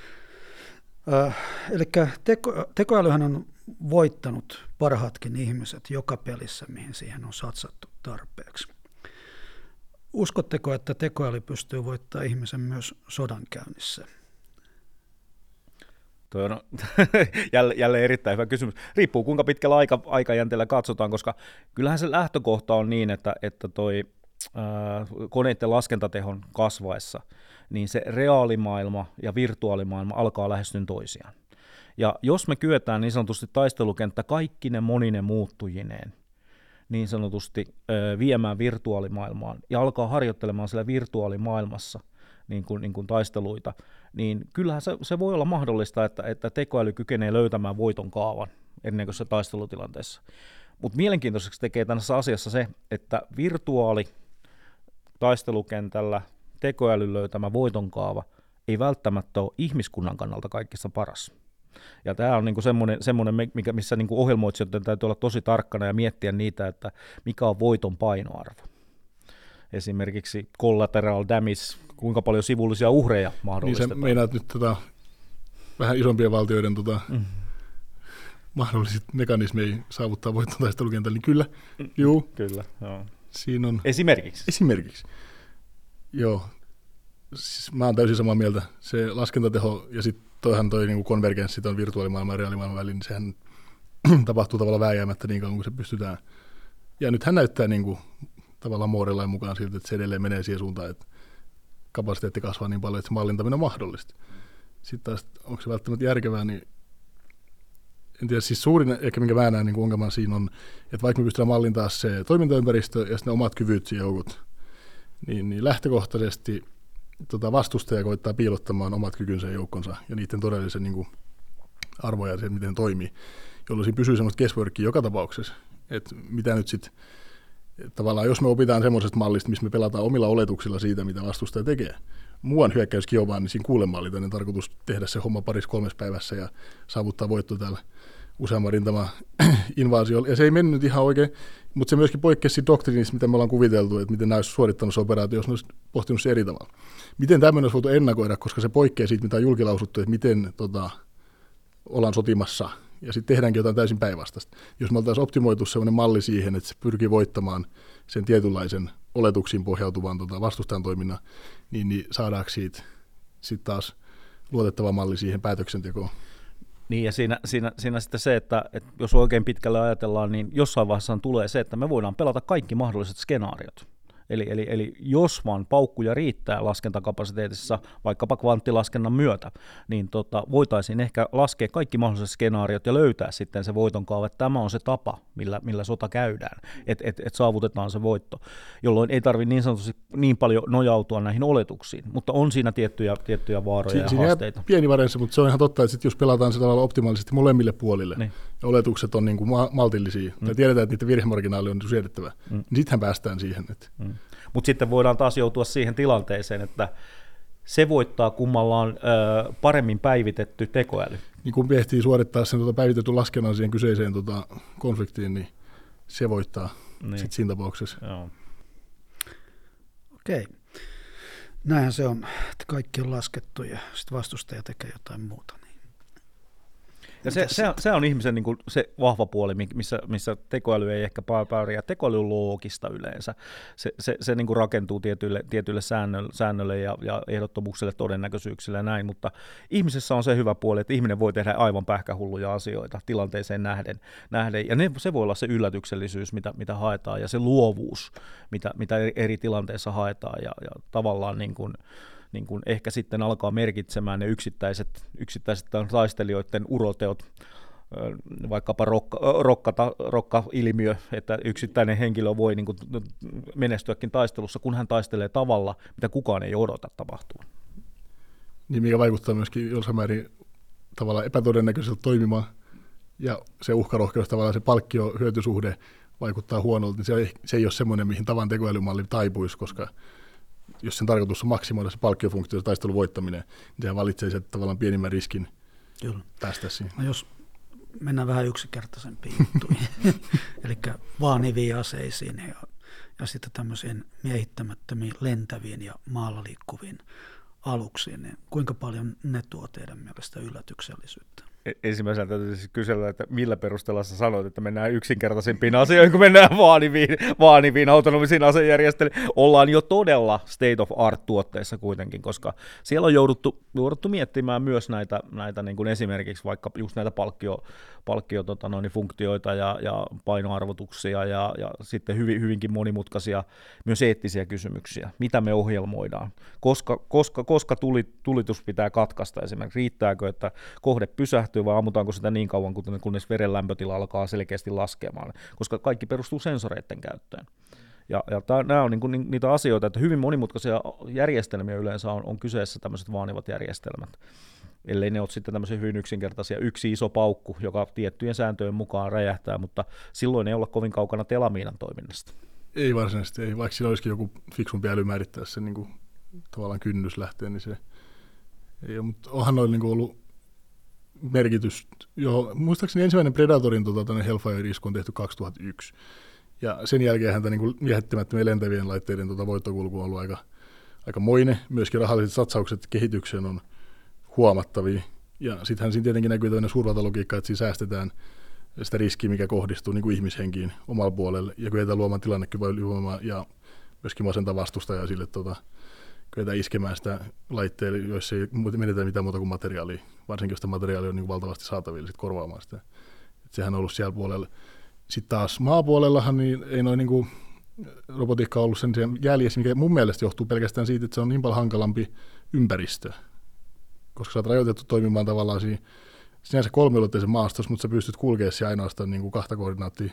Eli tekoälyhän on voittanut parhaatkin ihmiset joka pelissä, mihin siihen on satsattu tarpeeksi. Uskotteko, että tekoäly pystyy voittamaan ihmisen myös sodankäynnissä? Tuo on jälleen erittäin hyvä kysymys. Riippuu kuinka pitkällä aikajänteellä katsotaan, koska kyllähän se lähtökohta on niin, että koneiden laskentatehon kasvaessa, niin se reaalimaailma ja virtuaalimaailma alkaa lähestyä toisiaan. Ja jos me kyetään niin sanotusti taistelukenttä kaikkine monine muuttujineen niin sanotusti viemään virtuaalimaailmaan ja alkaa harjoittelemaan siellä virtuaalimaailmassa niin kuin taisteluita, niin kyllähän se voi olla mahdollista, että tekoäly kykenee löytämään voiton kaavan ennen kuin se taistelutilanteessa. Mutta mielenkiintoiseksi tekee tässä asiassa se, että virtuaalitaistelukentällä tekoälyn löytämä voitonkaava ei välttämättä ole ihmiskunnan kannalta kaikista paras. Ja tämä on niinku semmoinen missä niinku ohjelmoitsijoiden täytyy olla tosi tarkkana ja miettiä niitä, että mikä on voiton painoarvo. Esimerkiksi collateral damage, kuinka paljon sivullisia uhreja mahdollistetaan. Niin sä meinaat nyt vähän isompien valtioiden mahdolliset mekanismeja saavuttaa voiton taistelukentällä, niin kyllä, juu. Kyllä, joo. Siinä on Esimerkiksi. Joo. Siis mä oon täysin samaa mieltä. Se laskentateho ja sitten toi niinku konvergenssi tuon virtuaalimaailman ja reaalimaailman väliin, niin sehän tapahtuu tavallaan vääjäämättä niin kauan, kun se pystytään Ja nyt hän näyttää niin kuin, tavallaan Moorelain mukaan siltä, että se edelleen menee siihen suuntaan, että kapasiteetti kasvaa niin paljon, että se mallintaminen on mahdollista. Sitten taas, onko se välttämättä järkevää, niin en tiedä, siis suurin ehkä minkä mä näen niin ongelman siinä on, että vaikka me pystytään mallintamaan se toimintaympäristö ja sitten ne omat kyvyt ja joukot, niin lähtökohtaisesti vastustaja koittaa piilottamaan omat kykynsä ja joukkonsa ja niiden todellisen niin kuin arvoja ja se, miten ne toimii, jolloin siinä pysyy semmoista guessworkia joka tapauksessa. Että mitä nyt sitten, tavallaan jos me opitaan semmoisesta mallista, missä me pelataan omilla oletuksilla siitä, mitä vastustaja tekee. Muuan hyökkäys Kiovaan, niin siinä kuulemallitainen tarkoitus tehdä se homma 2-3 päivässä ja saavuttaa voitto täällä useamman rintaman invaasiolla. Ja se ei mennyt ihan oikein, mutta se myöskin poikkesi siitä doktriinista, mitä me ollaan kuviteltu, että miten nämä olisi suorittanut se operaatio, jos ne olisi pohtinut se eri tavalla. Miten tämmöinen olisi voitu ennakoida, koska se poikkeaa siitä, mitä on julkilausuttu, että miten ollaan sotimassa, ja sitten tehdäänkin jotain täysin päinvastaista. Jos me oltaisiin optimoitu sellainen malli siihen, että se pyrkii voittamaan sen tietynlaisen oletuksiin pohjautuvan vastustajan toiminnan, niin saadaanko siitä sitten taas luotettava malli siihen päätöksentekoon? Niin, ja siinä sitten se, että jos oikein pitkälle ajatellaan, niin jossain vaiheessa tulee se, että me voidaan pelata kaikki mahdolliset skenaariot. Eli jos vaan paukkuja riittää laskentakapasiteetissa, vaikkapa kvanttilaskennan myötä, niin voitaisiin ehkä laskea kaikki mahdolliset skenaariot ja löytää sitten se voiton kaava, että tämä on se tapa, millä sota käydään, että saavutetaan se voitto, jolloin ei tarvitse niin sanotusti niin paljon nojautua näihin oletuksiin, mutta on siinä tiettyjä vaaroja ja haasteita. Pieni varianssi, mutta se on ihan totta, että jos pelataan se tavalla optimaalisesti molemmille puolille, niin ja oletukset on niin kuin maltillisia, tai tiedetään, että niiden virhemarginaali on siedettävä, niin sittenhän päästään siihen. Mutta sitten voidaan taas joutua siihen tilanteeseen, että se voittaa, kummalla on paremmin päivitetty tekoäly. Niin kun ehtii suorittaa sen päivitetyn laskennan siihen kyseiseen konfliktiin, niin se voittaa sitten siinä tapauksessa. Joo. Okei. Näinhän se on, että kaikki on laskettu ja sitten vastustaja tekee jotain muuta. Ja se on ihmisen niin kuin se vahva puoli, missä tekoäly ei ehkä pärjää. Tekoäly on loogista yleensä. Se niin kuin rakentuu tietyille säännöille ja ehdottomuuksille, todennäköisyyksille ja näin, mutta ihmisessä on se hyvä puoli, että ihminen voi tehdä aivan pähkähulluja asioita tilanteeseen nähden. Ja se voi olla se yllätyksellisyys, mitä haetaan, ja se luovuus, mitä eri tilanteissa haetaan, ja tavallaan niin kuin ehkä sitten alkaa merkitsemään ne yksittäiset taistelijoiden uroteot, vaikkapa rokka-ilmiö, että yksittäinen henkilö voi niin kuin menestyäkin taistelussa, kun hän taistelee tavalla, mitä kukaan ei odota tapahtua. Niin, mikä vaikuttaa myöskin jossain määrin tavallaan epätodennäköiseltä toimimaan, ja se uhkarohkeus, tavallaan se palkkio-hyötysuhde vaikuttaa huonolta, niin se ei ole semmoinen, mihin tavan tekoälymalli taipuisi, koska jos sen tarkoitus on maksimoida se palkkiofunktio ja taistelun voittaminen, niin sehän valitsee sen tavallaan pienimmän riskin päästä siihen. No jos mennään vähän yksinkertaisempiin juttuihin, eli vaaniviin aseisiin ja sitten tämmöisiin miehittämättömiin lentäviin ja maalla liikkuviin aluksiin, niin kuinka paljon ne tuo teidän mielestä yllätyksellisyyttä? Ensimmäisenä täytyy kysellä, että millä perusteella sä sanoit, että mennään yksinkertaisempiin asioihin, kun mennään vaaniviin autonomisiin asejärjestelmiin. Ollaan jo todella state of art -tuotteissa kuitenkin, koska siellä on jouduttu miettimään myös näitä niin kuin esimerkiksi vaikka just näitä funktioita ja painoarvotuksia ja sitten hyvinkin monimutkaisia myös eettisiä kysymyksiä. Mitä me ohjelmoidaan? Koska tulitus pitää katkaista esimerkiksi? Riittääkö, että kohde pysähtyy vai ammutaanko sitä niin kauan, kunnes veren lämpötila alkaa selkeästi laskemaan, koska kaikki perustuu sensoreiden käyttöön. Ja nämä on niitä asioita, että hyvin monimutkaisia järjestelmiä yleensä on kyseessä tämmöiset vaanivat järjestelmät, ellei ne ole sitten tämmöisiä hyvin yksinkertaisia, yksi iso paukku, joka tiettyjen sääntöjen mukaan räjähtää, mutta silloin ei olla kovin kaukana telamiinan toiminnasta. Ei varsinaisesti, ei. Vaikka siinä olisikin joku fiksumpi äly määrittää sen niin kuin, tavallaan kynnys lähtee, niin se ei ole, mutta onhan noilla niin ollut merkitys. Joo, muistaakseni ensimmäinen Predatorin Hellfire-isku on tehty 2001, ja sen jälkeen häntä niin miehittämättömien lentävien laitteiden voittokulku on ollut aika moinen. Myöskin rahalliset satsaukset kehitykseen on huomattavia, ja sittenhän siinä tietenkin näkyy tämmöinen suurvaltalogiikka, että siinä säästetään sitä riskiä, mikä kohdistuu niin kuin ihmishenkiin omalla puolelle, ja kyetään luomaan tilannekyvyn ylivoimaa, ja myöskin masenta vastustajaa sille, kyetään iskemään sitä laitteelle, joissa ei menetä mitään muuta kuin materiaalia, varsinkin jos sitä materiaalia on niin valtavasti saatavilla sit korvaamaan sitä. Et sehän on ollut siellä puolella. Sitten taas maapuolellahan niin ei noin niin kuin robotiikka ollut sen jäljessä, mikä mun mielestä johtuu pelkästään siitä, että se on niin paljon hankalampi ympäristö, koska sä oot rajoitettu toimimaan tavallaan sinänsä kolmiulotteisen maastossa, mutta sä pystyt kulkemaan siellä ainoastaan niin kuin 2 koordinaattia.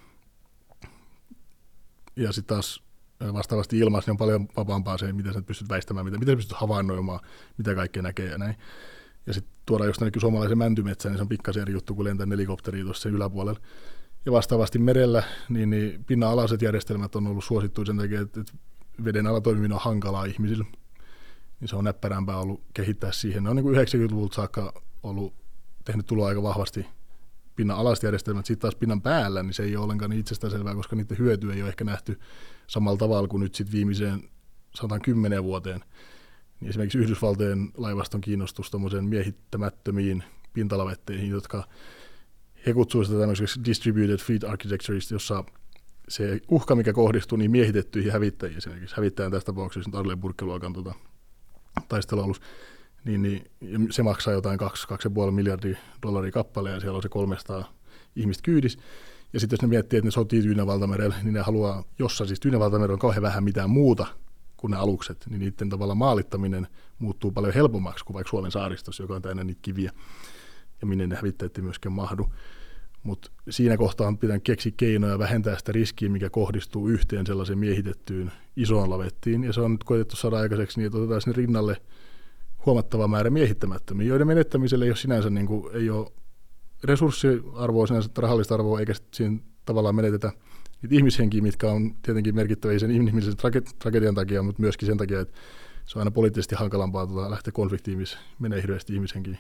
Ja sitten taas vastaavasti ilmassa niin on paljon vapaampaa se, mitä sä pystyt väistämään, mitä sä pystyt havainnoimaan, mitä kaikkea näkee ja näin. Ja sitten tuodaan just ainakin suomalaisen mäntymetsään, niin se on pikkasen eri juttu, kun lentää helikopteria tuossa sen yläpuolella. Ja vastaavasti merellä, niin pinnan-alaiset järjestelmät on ollut suosittuja sen takia, että veden alla toimiminen on hankalaa ihmisille. Niin se on näppärämpää ollut kehittää siihen. Ne on niin kuin 90-luvulta saakka ollut tehnyt tuloa aika vahvasti pinnan-alaiset järjestelmät. Sitten taas pinnan päällä, niin se ei ole ollenkaan itsestäänselvää, koska niiden hyötyä ei ole ehkä nähty samalla tavalla kuin nyt sitten viimeiseen 110 vuoteen. Niin esimerkiksi Yhdysvaltojen laivaston kiinnostus tuommoiseen miehittämättömiin pintalavetteihin, jotka he kutsuvat sitä tämmöiseksi distributed fleet architecturista, jossa se uhka, mikä kohdistuu niin miehitettyihin hävittäjiin, esimerkiksi hävittäjän tässä tapauksessa nyt Arleigh-Burke-luokan taistelualus, niin se maksaa jotain 2,5 miljardia dollaria kappale, ja siellä on se 300 ihmistä kyydissä. Ja sitten jos ne miettii, että ne sotii Tyynenvaltamerellä, niin ne haluaa, jossa siis Tyynenvaltamerellä on kauhean vähän mitään muuta kuin ne alukset, niin niiden tavallaan maalittaminen muuttuu paljon helpommaksi kuin vaikka Suomen saaristossa, joka on täynnä niitä kiviä, ja minne ne hävittäjät ei myöskään mahdu. Mutta siinä kohtaa on pitänyt keksiä keinoja vähentää sitä riskiä, mikä kohdistuu yhteen sellaiseen miehitettyyn isoon lavettiin, ja se on nyt koetettu saada aikaiseksi niin, että otetaan sinne rinnalle huomattava määrä miehittämättömiä, joiden menettämiselle ei ole sinänsä niin kuin, ei ole resurssiarvoa, sinänsä rahallista arvoa, eikä siinä tavallaan menetetä niitä ihmishenkiä, mitkä on tietenkin merkittäviä sen ihmisen tragedian takia, mutta myöskin sen takia, että se on aina poliittisesti hankalampaa lähteä konfliktiin, missä menee hirveästi ihmishenkiä.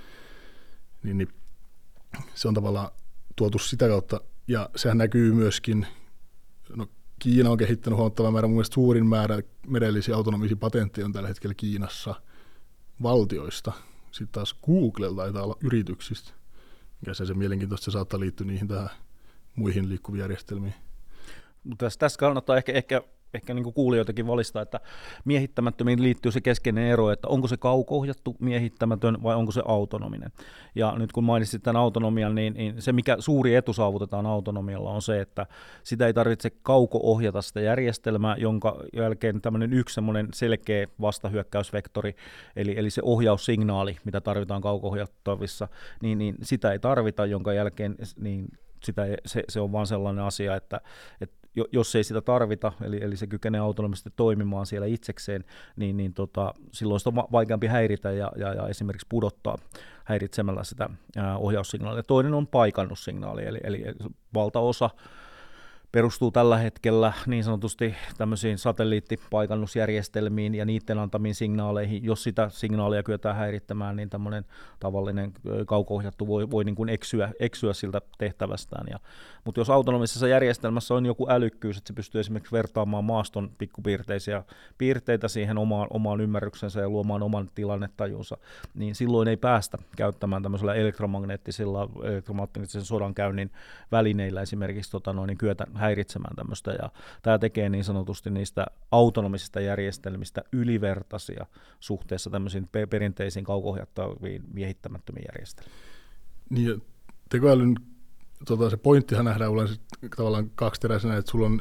Niin se on tavallaan tuotu sitä kautta, ja sehän näkyy myöskin, no Kiina on kehittänyt huomattavan määrän, mun mielestä suurin määrä merellisiä autonomisia patentteja on tällä hetkellä Kiinassa valtioista. Sitten taas Googlella taitaa olla yrityksistä, mikä se mielenkiintoista, se saattaa liittyä niihin tähän muihin liikkuviin järjestelmiin. Mutta tässä kannattaa ehkä niin kuin kuulijoitakin valistaa, että miehittämättömiin liittyy se keskeinen ero, että onko se kauko-ohjattu miehittämätön vai onko se autonominen. Ja nyt kun mainitsit tämän autonomian, niin se mikä suuri etu saavutetaan autonomialla on se, että sitä ei tarvitse kauko-ohjata sitä järjestelmää, jonka jälkeen tämmöinen yksi semmoinen selkeä vastahyökkäysvektori, eli se ohjaussignaali, mitä tarvitaan kauko-ohjattavissa, niin sitä ei tarvita, jonka jälkeen niin se on vaan sellainen asia, että jos ei sitä tarvita, eli se kykenee autonomisesti toimimaan siellä itsekseen, niin silloin sitä on vaikeampi häiritä ja esimerkiksi pudottaa häiritsemällä sitä ohjaussignaalia. Toinen on paikannussignaali, eli valtaosa perustuu tällä hetkellä niin sanotusti tämmöisiin satelliittipaikannusjärjestelmiin ja niiden antamiin signaaleihin. Jos sitä signaalia kyetään häirittämään, niin tämmöinen tavallinen kauko-ohjattu voi niin kuin eksyä siltä tehtävästään. Mutta jos autonomisessa järjestelmässä on joku älykkyys, että se pystyy esimerkiksi vertaamaan maaston pikkupiirteisiä piirteitä siihen omaan ymmärryksensä ja luomaan oman tilannetajunsa, niin silloin ei päästä käyttämään tämmöisellä elektromagneettisen sodankäynnin välineillä esimerkiksi kyetä häiritsemään tämmöistä, ja tämä tekee niin sanotusti niistä autonomisista järjestelmistä ylivertaisia suhteessa tämmöisiin perinteisiin kauko-ohjattaviin miehittämättömiin järjestelmiin. Niin, tekoälyn se pointtihan nähdään yleensä tavallaan kaksiteräisenä, että sulla on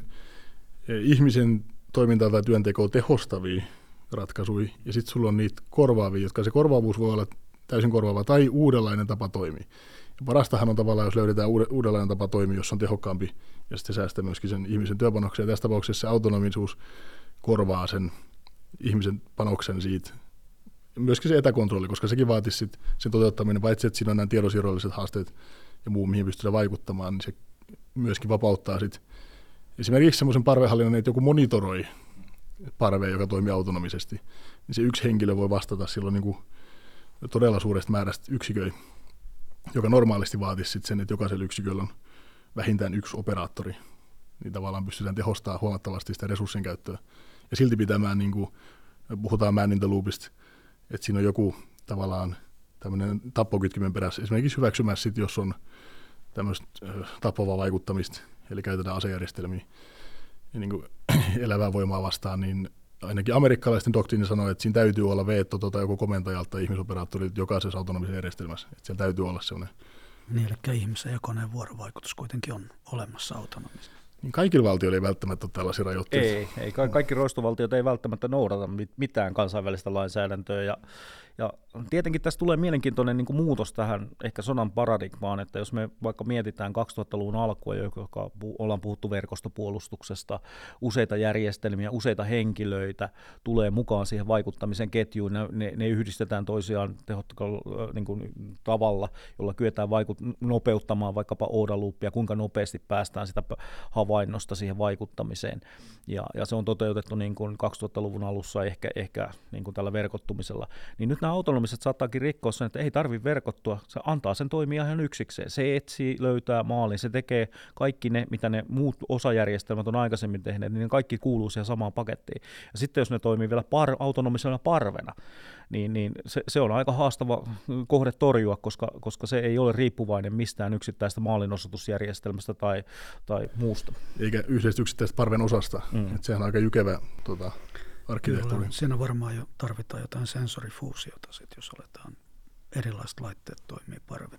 ihmisen toimintaa tai työntekoa tehostavia ratkaisuja, ja sitten sulla on niitä korvaavia, jotka se korvaavuus voi olla täysin korvaava tai uudenlainen tapa toimia. Parastahan on tavallaan, jos löydetään uudenlainen tapa toimia, jos on tehokkaampi, ja sitten säästää myöskin sen ihmisen työpanoksen. Ja tässä tapauksessa se autonomisuus korvaa sen ihmisen panoksen siitä. Myöskin se etäkontrolli, koska sekin vaatisi sit sen toteuttaminen, paitsi että siinä on nämä tiedonsiirrolliset haasteet ja muu, mihin pystytään vaikuttamaan, niin se myöskin vapauttaa sit esimerkiksi semmoisen parvehallinnan, että joku monitoroi parvea, joka toimii autonomisesti, niin se yksi henkilö voi vastata silloin niin kuin todella suuresta määrästä yksiköitä, joka normaalisti vaatisi sit sen, että jokaisella yksiköllä on vähintään yksi operaattori, niin tavallaan pystytään tehostamaan huomattavasti sitä resurssien käyttöä. Ja silti pitämään, niin kuin puhutaan man in the loopista, että siinä on joku tavallaan tämmöinen tappokytkimen perässä, esimerkiksi hyväksymässä sit, jos on tämmöistä tappavaa vaikuttamista, eli käytetään asejärjestelmiä ja niin kuin elävää voimaa vastaan, niin ainakin amerikkalaisten doktriini sanoo, että siinä täytyy olla veto tai joku komentajalta tai ihmisoperaattori jokaisessa autonomisessa järjestelmässä, että siellä täytyy olla sellainen Niin, eli ihmisen ja koneen vuorovaikutus kuitenkin on olemassa autonomisesti. Niin kaikilla valtioilla ei välttämättä ole tällaisia rajoitteita. Ei. Kaikki roistovaltiot ei välttämättä noudata mitään kansainvälistä lainsäädäntöä, ja tietenkin tässä tulee mielenkiintoinen niin kuin muutos tähän ehkä sodan paradigmaan, että jos me vaikka mietitään 2000-luvun alkua, joka ollaan puhuttu verkostopuolustuksesta, useita järjestelmiä, useita henkilöitä tulee mukaan siihen vaikuttamisen ketjuun, ne yhdistetään toisiaan tehokkaalla niin kuin tavalla, jolla kyetään nopeuttamaan vaikkapa OODA-loopia, kuinka nopeasti päästään sitä havainnosta siihen vaikuttamiseen, ja se on toteutettu niin kuin 2000-luvun alussa ehkä niin kuin tällä verkottumisella, niin nyt nämä autonomiset saattaakin rikkoa sen, että ei tarvitse verkottua, se antaa sen toimia ihan yksikseen. Se etsii, löytää maalin, se tekee kaikki ne, mitä ne muut osajärjestelmät on aikaisemmin tehneet, niin ne kaikki kuuluu siihen samaan pakettiin. Ja sitten jos ne toimii vielä autonomisena parvena, niin se on aika haastava kohde torjua, koska se ei ole riippuvainen mistään yksittäistä maalinosoitusjärjestelmästä tai muusta. Eikä yhdestä yksittäistä parven osasta. Että sehän on aika jykevä arkkitehtuuri. Kyllä, siinä varmaan jo tarvitaan jotain sensorifuusiota, jos aletaan erilaiset laitteet toimii parvena.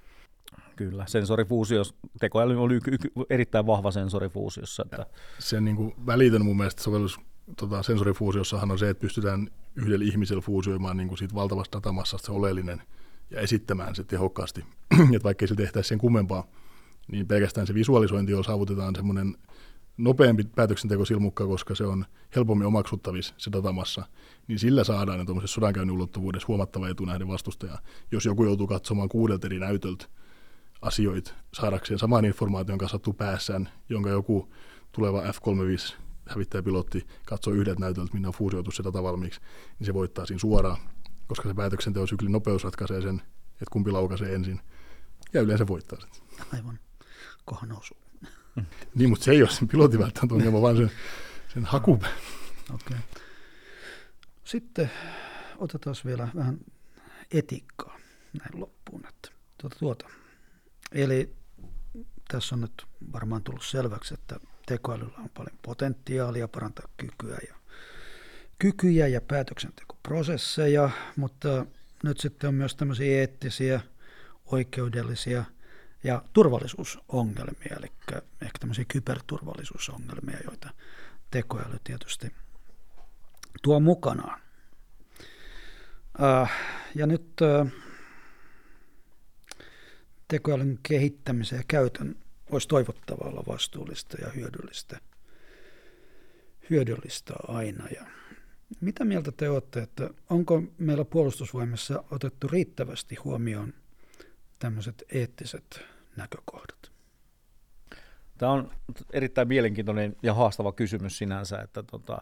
Kyllä, sensorifuusio, tekoäly oli erittäin vahva sensorifuusiossa. Että se niin kuin välitön mun mielestä sovellus sensorifuusiossahan on se, että pystytään yhdellä ihmisellä fuusioimaan niin kuin siitä valtavasta datamassasta se oleellinen ja esittämään se tehokkaasti. Että vaikka ei se tehtäisi sen kummempaa, niin pelkästään se visualisointi, jolla saavutetaan semmoinen nopeampi päätöksentekosilmukka, koska se on helpommin omaksuttavissa se datamassa, niin sillä saadaan tuollaisessa sodankäynnin ulottuvuudessa huomattava etu nähden vastustajaa. Jos joku joutuu katsomaan 6 eri näytöltä asioita saadakseen saman informaation kanssa sattuu päässään, jonka joku tuleva F-35 hävittäjäpilotti katsoo yhdeltä näytöltä, minne on fuusioitu se data valmiiksi, niin se voittaa siinä suoraan, koska se päätöksenteon syklin nopeus ratkaisee sen, että kumpi laukaisee ensin, ja yleensä voittaa sen. Aivan, kohan nousu. Niin, mutta se ei ole sen pilotin välttämättä ongelma, vaan sen hakupää. Okay. Sitten otetaan vielä vähän etiikkaa näin loppuun. Eli tässä on nyt varmaan tullut selväksi, että tekoälyllä on paljon potentiaalia parantaa kykyjä ja päätöksentekoprosesseja, mutta nyt sitten on myös tämmöisiä eettisiä, oikeudellisia ja turvallisuusongelmia, eli ehkä tämmöisiä kyberturvallisuusongelmia, joita tekoäly tietysti tuo mukanaan. Ja nyt tekoälyn kehittämisen ja käytön olisi toivottavaa olla vastuullista ja hyödyllistä aina. Ja mitä mieltä te olette, että onko meillä puolustusvoimissa otettu riittävästi huomioon tämmöiset eettiset näkökohdat? Tämä on erittäin mielenkiintoinen ja haastava kysymys sinänsä, että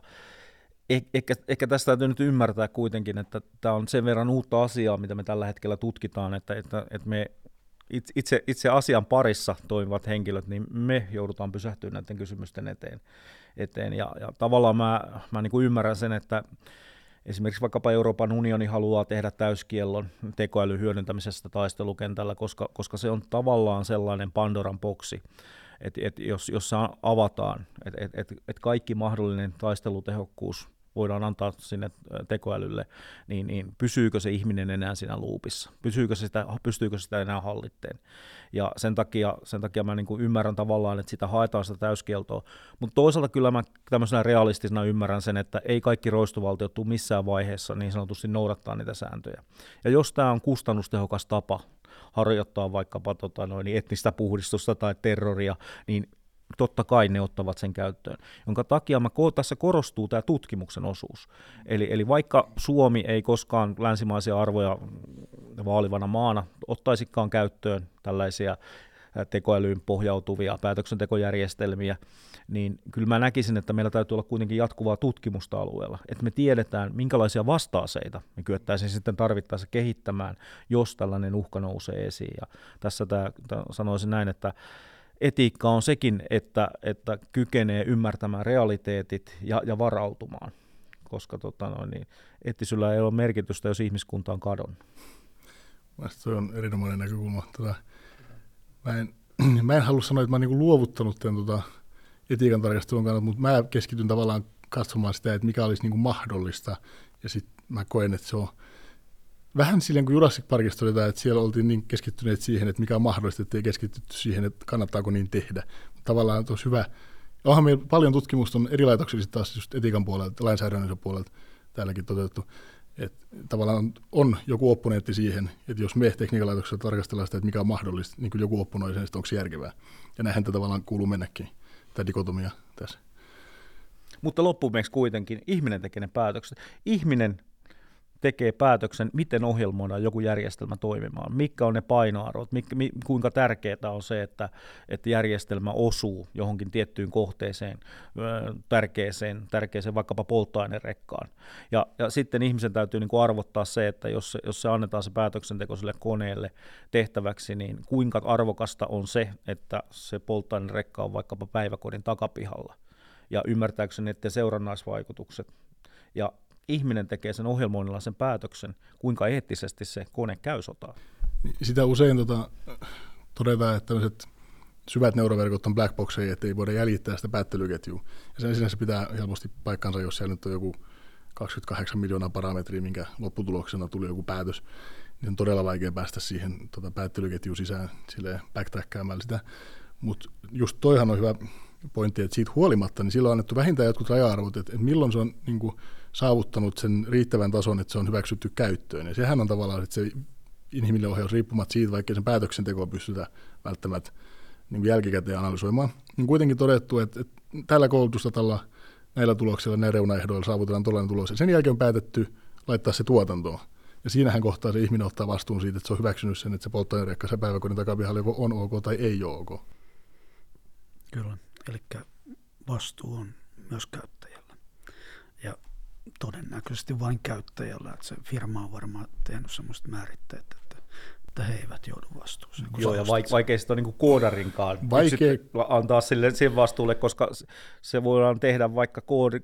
ehkä tästä täytyy nyt ymmärtää kuitenkin, että tämä on sen verran uutta asiaa, mitä me tällä hetkellä tutkitaan, että me itse asian parissa toimivat henkilöt, niin me joudutaan pysähtyä näiden kysymysten eteen. Ja tavallaan mä niin kuin ymmärrän sen, että esimerkiksi vaikkapa Euroopan unioni haluaa tehdä täyskiellon tekoälyn hyödyntämisestä taistelukentällä, koska se on tavallaan sellainen Pandoran boksi, että jos se avataan, että kaikki mahdollinen taistelutehokkuus voidaan antaa sinne tekoälylle, niin pysyykö se ihminen enää siinä loopissa? Pystyykö sitä enää hallitteen? Ja sen takia mä niin kuin ymmärrän tavallaan, että sitä haetaan sitä täyskieltoa. Mutta toisaalta kyllä mä tämmöisenä realistisena ymmärrän sen, että ei kaikki roistovaltiot tule missään vaiheessa niin sanotusti noudattaa niitä sääntöjä. Ja jos tämä on kustannustehokas tapa harjoittaa vaikkapa etnistä puhdistusta tai terroria, niin totta kai ne ottavat sen käyttöön, jonka takia tässä korostuu tämä tutkimuksen osuus. Eli vaikka Suomi ei koskaan länsimaisia arvoja vaalivana maana ottaisikaan käyttöön tällaisia tekoälyyn pohjautuvia päätöksentekojärjestelmiä, niin kyllä mä näkisin, että meillä täytyy olla kuitenkin jatkuvaa tutkimusta alueella, että me tiedetään, minkälaisia vasta-aseita me kyettäisiin sitten tarvittaessa kehittämään, jos tällainen uhka nousee esiin. Ja tässä sanoisin näin, että etiikka on sekin, että kykenee ymmärtämään realiteetit ja varautumaan, koska eettisyydellä ei ole merkitystä, jos ihmiskunta on kadonnut. Se on erinomainen näkökulma. Mä en halua sanoa, että mä oon niinku luovuttanut tämän etiikan tarkastelun kannalta, mutta mä keskityn tavallaan katsomaan sitä, että mikä olisi niinku mahdollista, ja sitten mä koen, että se on vähän silleen kuin Jurassic Parkista todetaan, että siellä oltiin niin keskittyneet siihen, että mikä on mahdollista, ettei keskitytty siihen, että kannattaako niin tehdä. Tavallaan tosi hyvä. Onhan meillä paljon tutkimusta on eri laitoksissa taas just etiikan puolelta, lainsäädännön puolelta täälläkin toteutettu. Että tavallaan on joku opponentti siihen, että jos me tekniikan laitoksessa tarkastellaan sitä, että mikä on mahdollista, niin kuin joku opponoi sen, että onko se järkevää. Ja näinhän tätä tavallaan kuuluu mennäkin, tämä dikotomia tässä. Mutta loppumeeksi kuitenkin ihminen tekee ne päätökset. Ihminen tekee päätöksen, miten ohjelmoidaan joku järjestelmä toimimaan, mitkä on ne painoarvot, kuinka tärkeää on se, että järjestelmä osuu johonkin tiettyyn kohteeseen, tärkeäseen vaikkapa polttoainerekkaan. Ja sitten ihmisen täytyy niin kuin arvottaa se, että jos se annetaan se päätöksenteko sille koneelle tehtäväksi, niin kuinka arvokasta on se, että se polttoainerekka on vaikkapa päiväkodin takapihalla. Ja ymmärtääkö sen niiden seurannaisvaikutukset. Ja ihminen tekee sen ohjelmoinnilla sen päätöksen, kuinka eettisesti se kone käy sotaan. Sitä usein todetaan, että tämmöiset syvät neuroverkot on blackboxeja, ettei voida jäljittää sitä päättelyketjua. Ja sen sinänsä pitää helposti paikkansa, jos siellä nyt on joku 28 miljoonaa parametria, minkä lopputuloksena tuli joku päätös, niin on todella vaikea päästä siihen päättelyketjuun sisään silleen backtrackkäämällä sitä. Mutta just toihan on hyvä pointti, että siitä huolimatta, niin silloin on annettu vähintään jotkut raja-arvot, että milloin se on niin kuin saavuttanut sen riittävän tason, että se on hyväksytty käyttöön. Ja sehän on tavallaan että se inhimillinen ohjaus riippumatta siitä, vaikka sen päätöksentekoa pystytään välttämättä niin kuin jälkikäteen analysoimaan. Niin kuitenkin todettu, että tällä koulutustatalla, näillä tuloksilla, näillä reunaehdoilla saavutetaan tuollainen tulos. Ja sen jälkeen on päätetty laittaa se tuotantoon. Ja siinähän kohtaa se ihminen ottaa vastuun siitä, että se on hyväksynyt sen, että se polttoainerekka se päiväkodin takapihalla joko on ok tai ei ole ok. Kyllä, eli vastuu on myös käyttäjällä. Ja todennäköisesti vain käyttäjällä, että se firma on varmaan tehnyt semmoista määritteet, että he eivät joudu vastuuseen. Joo, ja vaikea sitä on niin koodarinkaan antaa sen vastuulle, koska se voidaan tehdä vaikka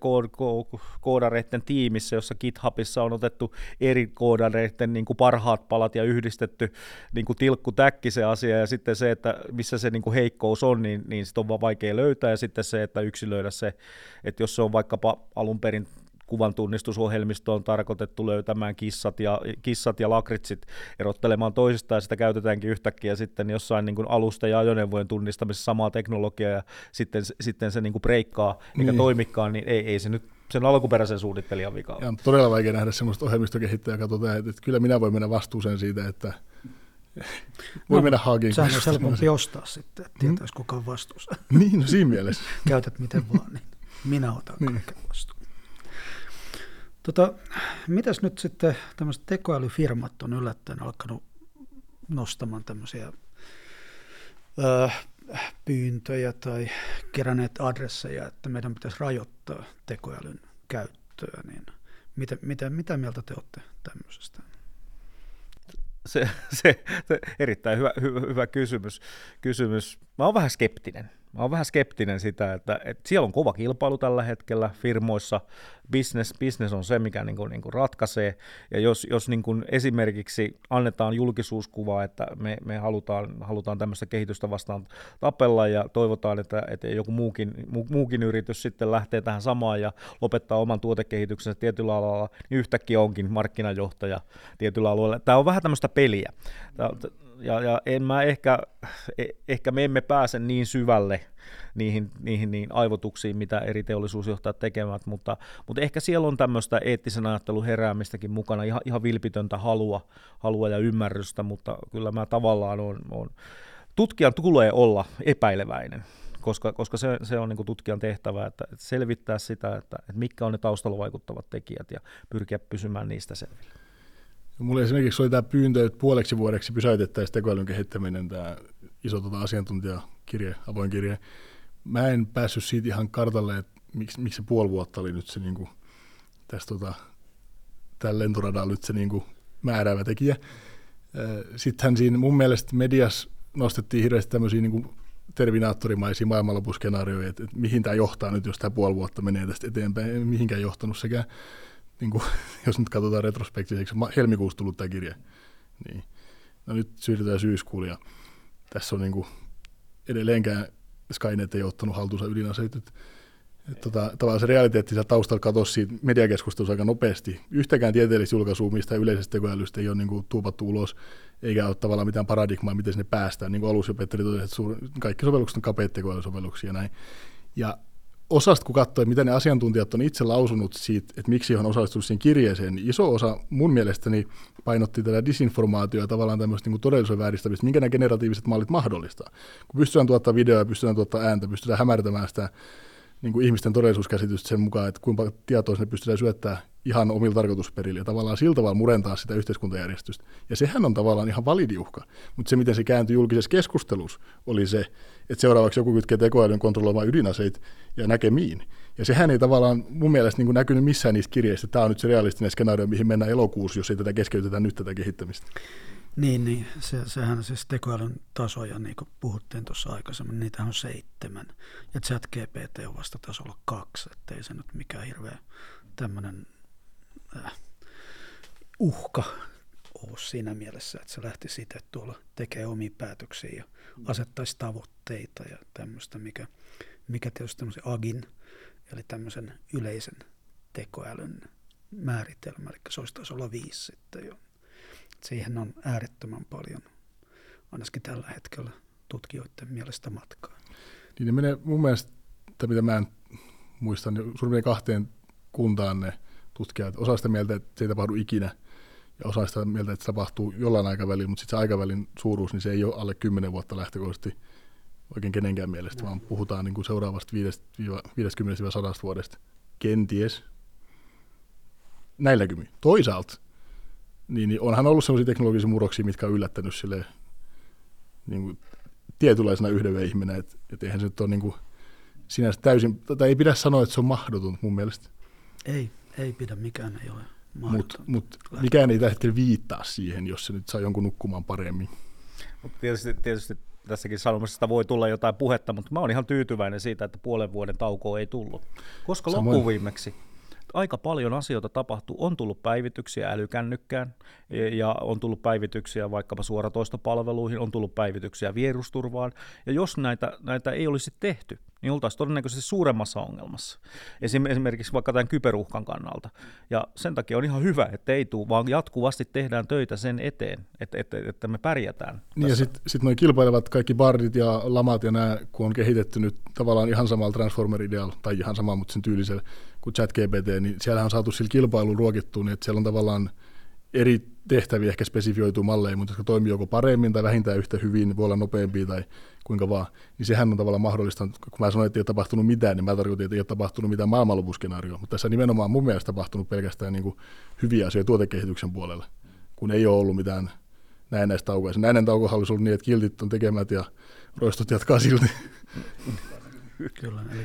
koodareiden tiimissä, jossa GitHubissa on otettu eri koodareiden niin parhaat palat ja yhdistetty niin tilkkutäkki se asia, ja sitten se, että missä se niin heikkous on, niin sit on vaan vaikea löytää, ja sitten se, että yksilöidä se, että jos se on vaikkapa alun perin kuvan tunnistusohjelmisto on tarkoitettu löytämään kissat ja lakritsit erottelemaan toisistaan, ja sitä käytetäänkin yhtäkkiä sitten jossain niin kuin alusta ja ajoneuvojen tunnistamisessa samaa teknologiaa, ja sitten se niin kuin breikkaa eikä toimikaan, niin ei se nyt sen alkuperäisen suunnittelijan vika ole. Ja on todella vaikea nähdä semmoista ohjelmistokehittäjää, joka toteaa, että kyllä minä voin mennä vastuuseen siitä, että voi mennä haakiin. Sehän on helpompi ostaa sitten, että tietäisi kuka on vastuussa. Niin, no siinä mielessä. Käytät miten vaan, niin minä otan kaiken vastuun. Mitäs nyt sitten tämmöiset tekoälyfirmat on yllättäen alkanut nostamaan tämmöisiä pyyntöjä tai keränneet adresseja, että meidän pitäisi rajoittaa tekoälyn käyttöä, niin mitä mieltä te olette tämmöisestä? Se erittäin hyvä kysymys. Mä oon vähän skeptinen sitä, että siellä on kova kilpailu tällä hetkellä firmoissa. Business on se, mikä niin kuin ratkaisee. Ja jos niin kuin esimerkiksi annetaan julkisuuskuvaa, että me halutaan tämmöistä kehitystä vastaan tapella ja toivotaan, että joku muukin yritys sitten lähtee tähän samaan ja lopettaa oman tuotekehityksensä tietyllä alalla, niin yhtäkkiä onkin markkinajohtaja tietyllä alueella. Tämä on vähän tämmöistä peliä. Ja ehkä me emme pääse niin syvälle niihin aivotuksiin, mitä eri teollisuusjohtajat tekevät, mutta ehkä siellä on tämmöistä eettisen ajattelun heräämistäkin mukana, ihan vilpitöntä halua ja ymmärrystä, mutta kyllä mä tavallaan on tutkijan tulee olla epäileväinen, koska se on niin kuin tutkijan tehtävä, että selvittää sitä, että mitkä on ne taustalla vaikuttavat tekijät ja pyrkiä pysymään niistä selvillä. Mulla esimerkiksi oli tämä pyyntö, että puoleksi vuodeksi pysäytettäisiin tekoälyn kehittäminen, tämä iso asiantuntijakirje, avoin kirje. Mä en päässyt siitä ihan kartalle, että miksi se puoli vuotta oli nyt se niin kuin, tässä tällä lentoradalla nyt se niin kuin määräävä tekijä. Sittenhän siinä mun mielestä mediassa nostettiin hirveästi tämmöisiä niin kuin terminaattorimaisia maailmanlopuskenaarioita, että mihin tämä johtaa nyt, jos tämä puoli vuotta menee tästä eteenpäin, ei mihinkään johtanut sekä. Niin kuin, jos nyt katsotaan retrospektiiseksi, helmikuussa tullut tämä kirja. Niin. No nyt siirrytään syyskuulle ja tässä on niin kuin edelleenkään Skynet ei ottanut haltuunsa ydinaseita. Tavallaan se realiteetti siellä taustalla katosi siitä mediakeskustelussa aika nopeasti. Yhtäkään tieteellistä julkaisua mistä yleisestä tekoälystä ei ole niin kuin tuupattu ulos, eikä ole tavallaan mitään paradigmaa, miten sinne päästään. Niin kuin alussa jo Petteri totesi, että kaikki sovellukset on kapeita tekoälysovelluksia ja näin. Ja osasta, kun katsoi, mitä ne asiantuntijat on itse lausunut siitä, että miksi on osallistunut siihen kirjeeseen, niin iso osa mun mielestäni painotti tätä disinformaatiota ja tavallaan tämmöistä niin kuin todellisuuden vääristämistä, minkä nämä generatiiviset mallit mahdollistaa. Kun pystytään tuottaa videoa, pystytään tuottaa ääntä, pystytään hämärtämään sitä niin kuin ihmisten todellisuuskäsitystä sen mukaan, että kuinka tietoa sinne pystytään syöttämään ihan omilla tarkoitusperillä ja tavallaan sillä tavalla murentaa sitä yhteiskuntajärjestystä. Ja sehän on tavallaan ihan validi uhka. Mutta se, miten se kääntyi julkisessa keskustelussa, oli se, että seuraavaksi joku kytkee tekoälyn kontrolloimaan ydinaseita ja näkemiin. Ja sehän ei tavallaan mun mielestä niin kuin näkynyt missään niistä kirjeistä. Tämä on nyt se realistinen skenaario, mihin mennään elokuussa, jos ei tätä keskeytetä nyt tätä kehittämistä. Niin sehän siis tekoälyn tasoja, niin kuin puhuttiin tuossa aikaisemmin, niitä on 7. Ja ChatGPT on vasta tasolla 2, ettei se nyt mikään hirveä tämmöinen uhka ole siinä mielessä, että se lähti siitä, että tuolla tekee omia päätöksiä ja asettaisi tavoitteita ja tämmöistä, mikä tietysti tämmöisen agin, eli tämmöisen yleisen tekoälyn määritelmä, eli se olisi tasolla 5 sitten jo. Siihen on äärettömän paljon, ainakin tällä hetkellä, tutkijoiden mielestä matkaa. Niin ne menee mun mielestä, mitä mä en muista, niin suurin 2 kuntaan ne tutkijat. Osa sitä mieltä, että se ei tapahdu ikinä, ja osa sitä mieltä, että se tapahtuu jollain aikavälillä, mutta sitten se aikavälin suuruus, niin se ei ole alle 10 vuotta lähtökohtaisesti oikein kenenkään mielestä, vaan puhutaan niin kuin seuraavasta 50-100 vuodesta. Kenties näillä kymmillä. Toisaalta niin onhan ollut sellaisia teknologisia murroksia, mitkä on yllättänyt silleen, niin kuin tietynlaisena yhdenveihmenä, että eihän se nyt ole niin kuin sinänsä täysin, tai ei pidä sanoa, että se on mahdoton mun mielestä. Ei pidä, mikään ei ole mahdoton. Mutta mikään ei tällä hetkellä viittaa siihen, jos se nyt saa jonkun nukkumaan paremmin. Mutta tietysti tässäkin sanomisesta voi tulla jotain puhetta, mutta mä oon ihan tyytyväinen siitä, että puolen vuoden taukoa ei tullut. Koska loppuviimeksi aika paljon asioita tapahtuu. On tullut päivityksiä älykännykkään ja on tullut päivityksiä vaikkapa suoratoistopalveluihin, on tullut päivityksiä virusturvaan. Ja jos näitä ei olisi tehty, niin oltaisiin todennäköisesti suuremmassa ongelmassa. Esimerkiksi vaikka tämän kyberuhkan kannalta. Ja sen takia on ihan hyvä, että ei tule, vaan jatkuvasti tehdään töitä sen eteen, että me pärjätään. Niin ja sitten nuo kilpailevat kaikki bardit ja lamat ja nämä, kun on kehitetty nyt tavallaan ihan samalla Transformer-idealla, tai ihan samalla, mutta sen tyylisellä kuin ChatGPT, niin siellä on saatu sillä kilpailuun ruokittua, niin että siellä on tavallaan eri tehtäviä ehkä spesifioituu malleja, mutta jotka toimii joko paremmin tai vähintään yhtä hyvin, voi olla nopeampia tai kuinka vaan, niin sehän on tavallaan mahdollista. Kun mä sanoin, että ei ole tapahtunut mitään, niin mä tarkoitin, että ei ole tapahtunut mitään maailmanlopuskenaarioa, mutta tässä nimenomaan mun mielestä tapahtunut pelkästään niin kuin hyviä asioita tuotekehityksen puolella, kun ei ole ollut mitään näennäistä taukoa. Näinen taukohan olisi ollut niin, että kiltit on tekemät ja roistot jatkaa silti. Kyllä, eli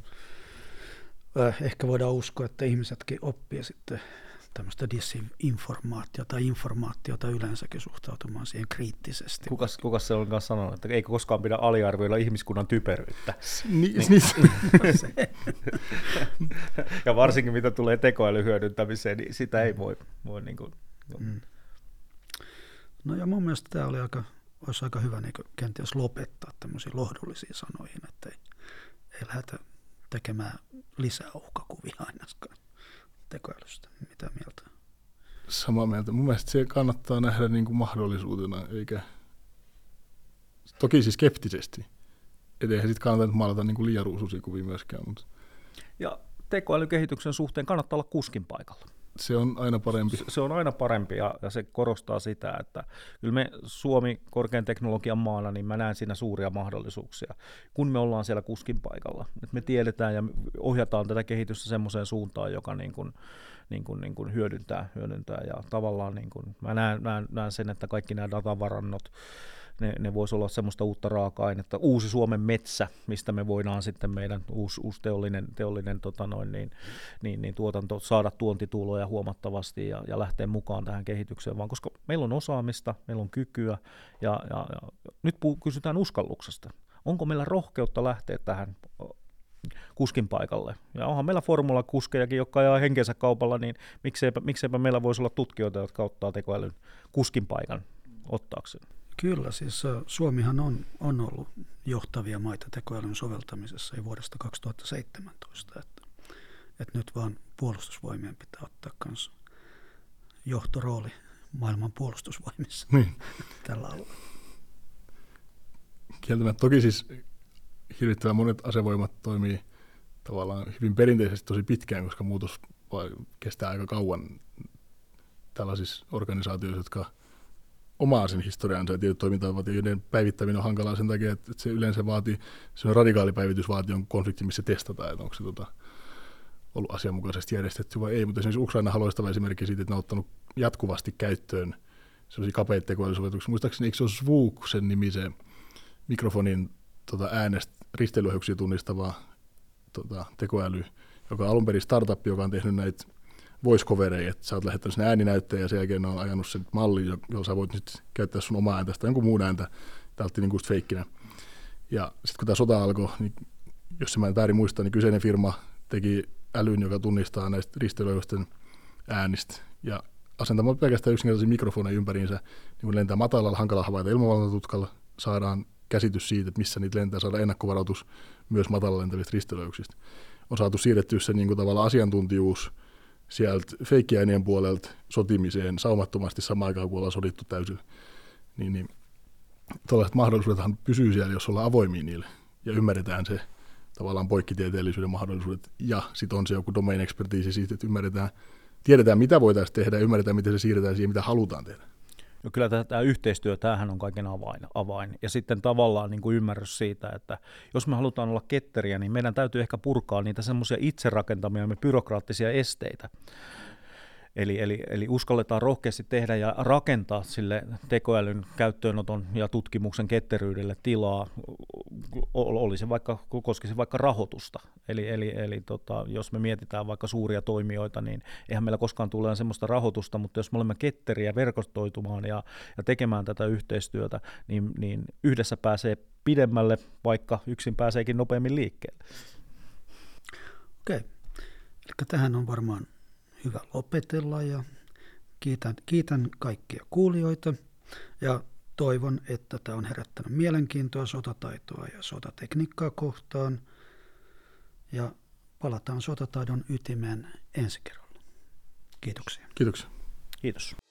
ehkä voidaan uskoa, että ihmisetkin oppii sitten tämmöistä disinformaatiota tai informaatiota yleensäkin suhtautumaan siihen kriittisesti. Kukas se on kanssa sanonut, että ei koskaan pidä aliarvioida ihmiskunnan typeryyttä. Ja varsinkin mitä tulee tekoälyn hyödyntämiseen, niin sitä ei voi niin kuin. No ja mun mielestä tämä olisi aika hyvä niin kenties lopettaa tämmöisiin lohdullisiin sanoihin, että ei lähdetä tekemään lisää uhkakuvia ainakaan tekoälystä. Mitä mieltä? Samaa mieltä. Mun mielestä se kannattaa nähdä niin kuin mahdollisuutena, eikä toki siis skeptisesti. Et eihän sitten kannata maalata niin kuin liian ruusuisia kuvia myöskään. Mutta. Ja tekoälykehityksen suhteen kannattaa olla kuskin paikalla. Se on aina parempi. Se on aina parempi ja se korostaa sitä, että kyllä me Suomi korkean teknologian maana, niin mä näen siinä suuria mahdollisuuksia, kun me ollaan siellä kuskin paikalla. Että me tiedetään ja ohjataan tätä kehitystä semmoiseen suuntaan, joka niin kuin hyödyntää ja tavallaan niin kuin, mä näen sen, että kaikki nämä datavarannot, ne voisi olla semmoista uutta raaka-ainetta, uusi Suomen metsä, mistä me voidaan sitten meidän uusi teollinen tuotanto saada tuontituloja huomattavasti ja lähteä mukaan tähän kehitykseen, vaan koska meillä on osaamista, meillä on kykyä ja nyt kysytään uskalluksesta. Onko meillä rohkeutta lähteä tähän kuskin paikalle? Ja onhan meillä formulakuskejakin, jotka ajaa henkensä kaupalla, niin mikseipä meillä voisi olla tutkijoita, jotka ottaa tekoälyn kuskin paikan ottaakseen. Kyllä, siis Suomihan on ollut johtavia maita tekoälyn soveltamisessa jo vuodesta 2017, että nyt vaan puolustusvoimien pitää ottaa kanssa johtorooli maailman puolustusvoimissa tällä alueella. Kieltämättä toki siis hirvittävän monet asevoimat toimii tavallaan hyvin perinteisesti tosi pitkään, koska muutos kestää aika kauan tällaisissa organisaatioissa, jotka omaa sen historiansa ja tietyt toimintatavat, joiden päivittäminen on hankalaa sen takia, että se yleensä vaatii, se on radikaali päivitys, vaatii on konflikti, missä testataan, että onko se ollut asianmukaisesti järjestetty vai ei. Mutta esimerkiksi Ukraina loistava esimerkki siitä, että ne on ottanut jatkuvasti käyttöön sellaisia kapeita tekoälysovellutuksia. Muistaakseni eikö se ole Swook sen nimi, se mikrofonin äänestä risteilyohjeuksia tunnistava tekoäly, joka on alun perin startup, joka on tehnyt näitä voice-covereja, että sä oot lähettänyt sinne ääninäytteen ja sen jälkeen ne on ajanut sen mallin, jolla sä voit nyt käyttää sun omaa ääntä tai jonkun muun ääntä. Tämä oltiin niin kuin feikkinä. Ja sitten kun tämä sota alkoi, niin jos mä en väärin muista, niin kyseinen firma teki älyn, joka tunnistaa näistä risteilyohjausten äänistä. Ja asentamalla pelkästään yksinkertaisia mikrofoneja ympäriinsä, niin kun lentää matalalla, hankala havaita ilmavalvontatutkalla, saadaan käsitys siitä, että missä niitä lentää, saadaan ennakkovaroitus myös matalalla lentävistä risteilyohjauksista. On saatu siirrettyä se niin kuin tavallaan asiantuntijuus sieltä feikkiäänien puolelta sotimiseen saumattomasti samaan aikaan, kun ollaan sodittu täysin. Niin tällaiset mahdollisuudethan pysyy siellä, jos ollaan avoimia niille ja ymmärretään se tavallaan poikkitieteellisyyden mahdollisuudet. Ja sitten on se joku domain-ekspertiisi siitä, että tiedetään mitä voitaisiin tehdä ja ymmärretään, miten se siirretään siihen, mitä halutaan tehdä. No kyllä tämä yhteistyö, tämähän on kaiken avain. Ja sitten tavallaan niin kuin ymmärrys siitä, että jos me halutaan olla ketteriä, niin meidän täytyy ehkä purkaa niitä semmoisia itse rakentamia byrokraattisia esteitä. Eli uskalletaan rohkeasti tehdä ja rakentaa sille tekoälyn käyttöönoton ja tutkimuksen ketteryydelle tilaa, koskisi vaikka rahoitusta. Eli jos me mietitään vaikka suuria toimijoita, niin eihän meillä koskaan tule semmoista rahoitusta, mutta jos me olemme ketteriä verkostoitumaan ja tekemään tätä yhteistyötä, niin yhdessä pääsee pidemmälle, vaikka yksin pääseekin nopeammin liikkeelle. Okei, eli tähän on varmaan hyvä lopetella ja kiitän kaikkia kuulijoita ja toivon, että tämä on herättänyt mielenkiintoa sotataitoa ja sotatekniikkaa kohtaan ja palataan sotataidon ytimeen ensi kerralla. Kiitoksia. Kiitoksia. Kiitos.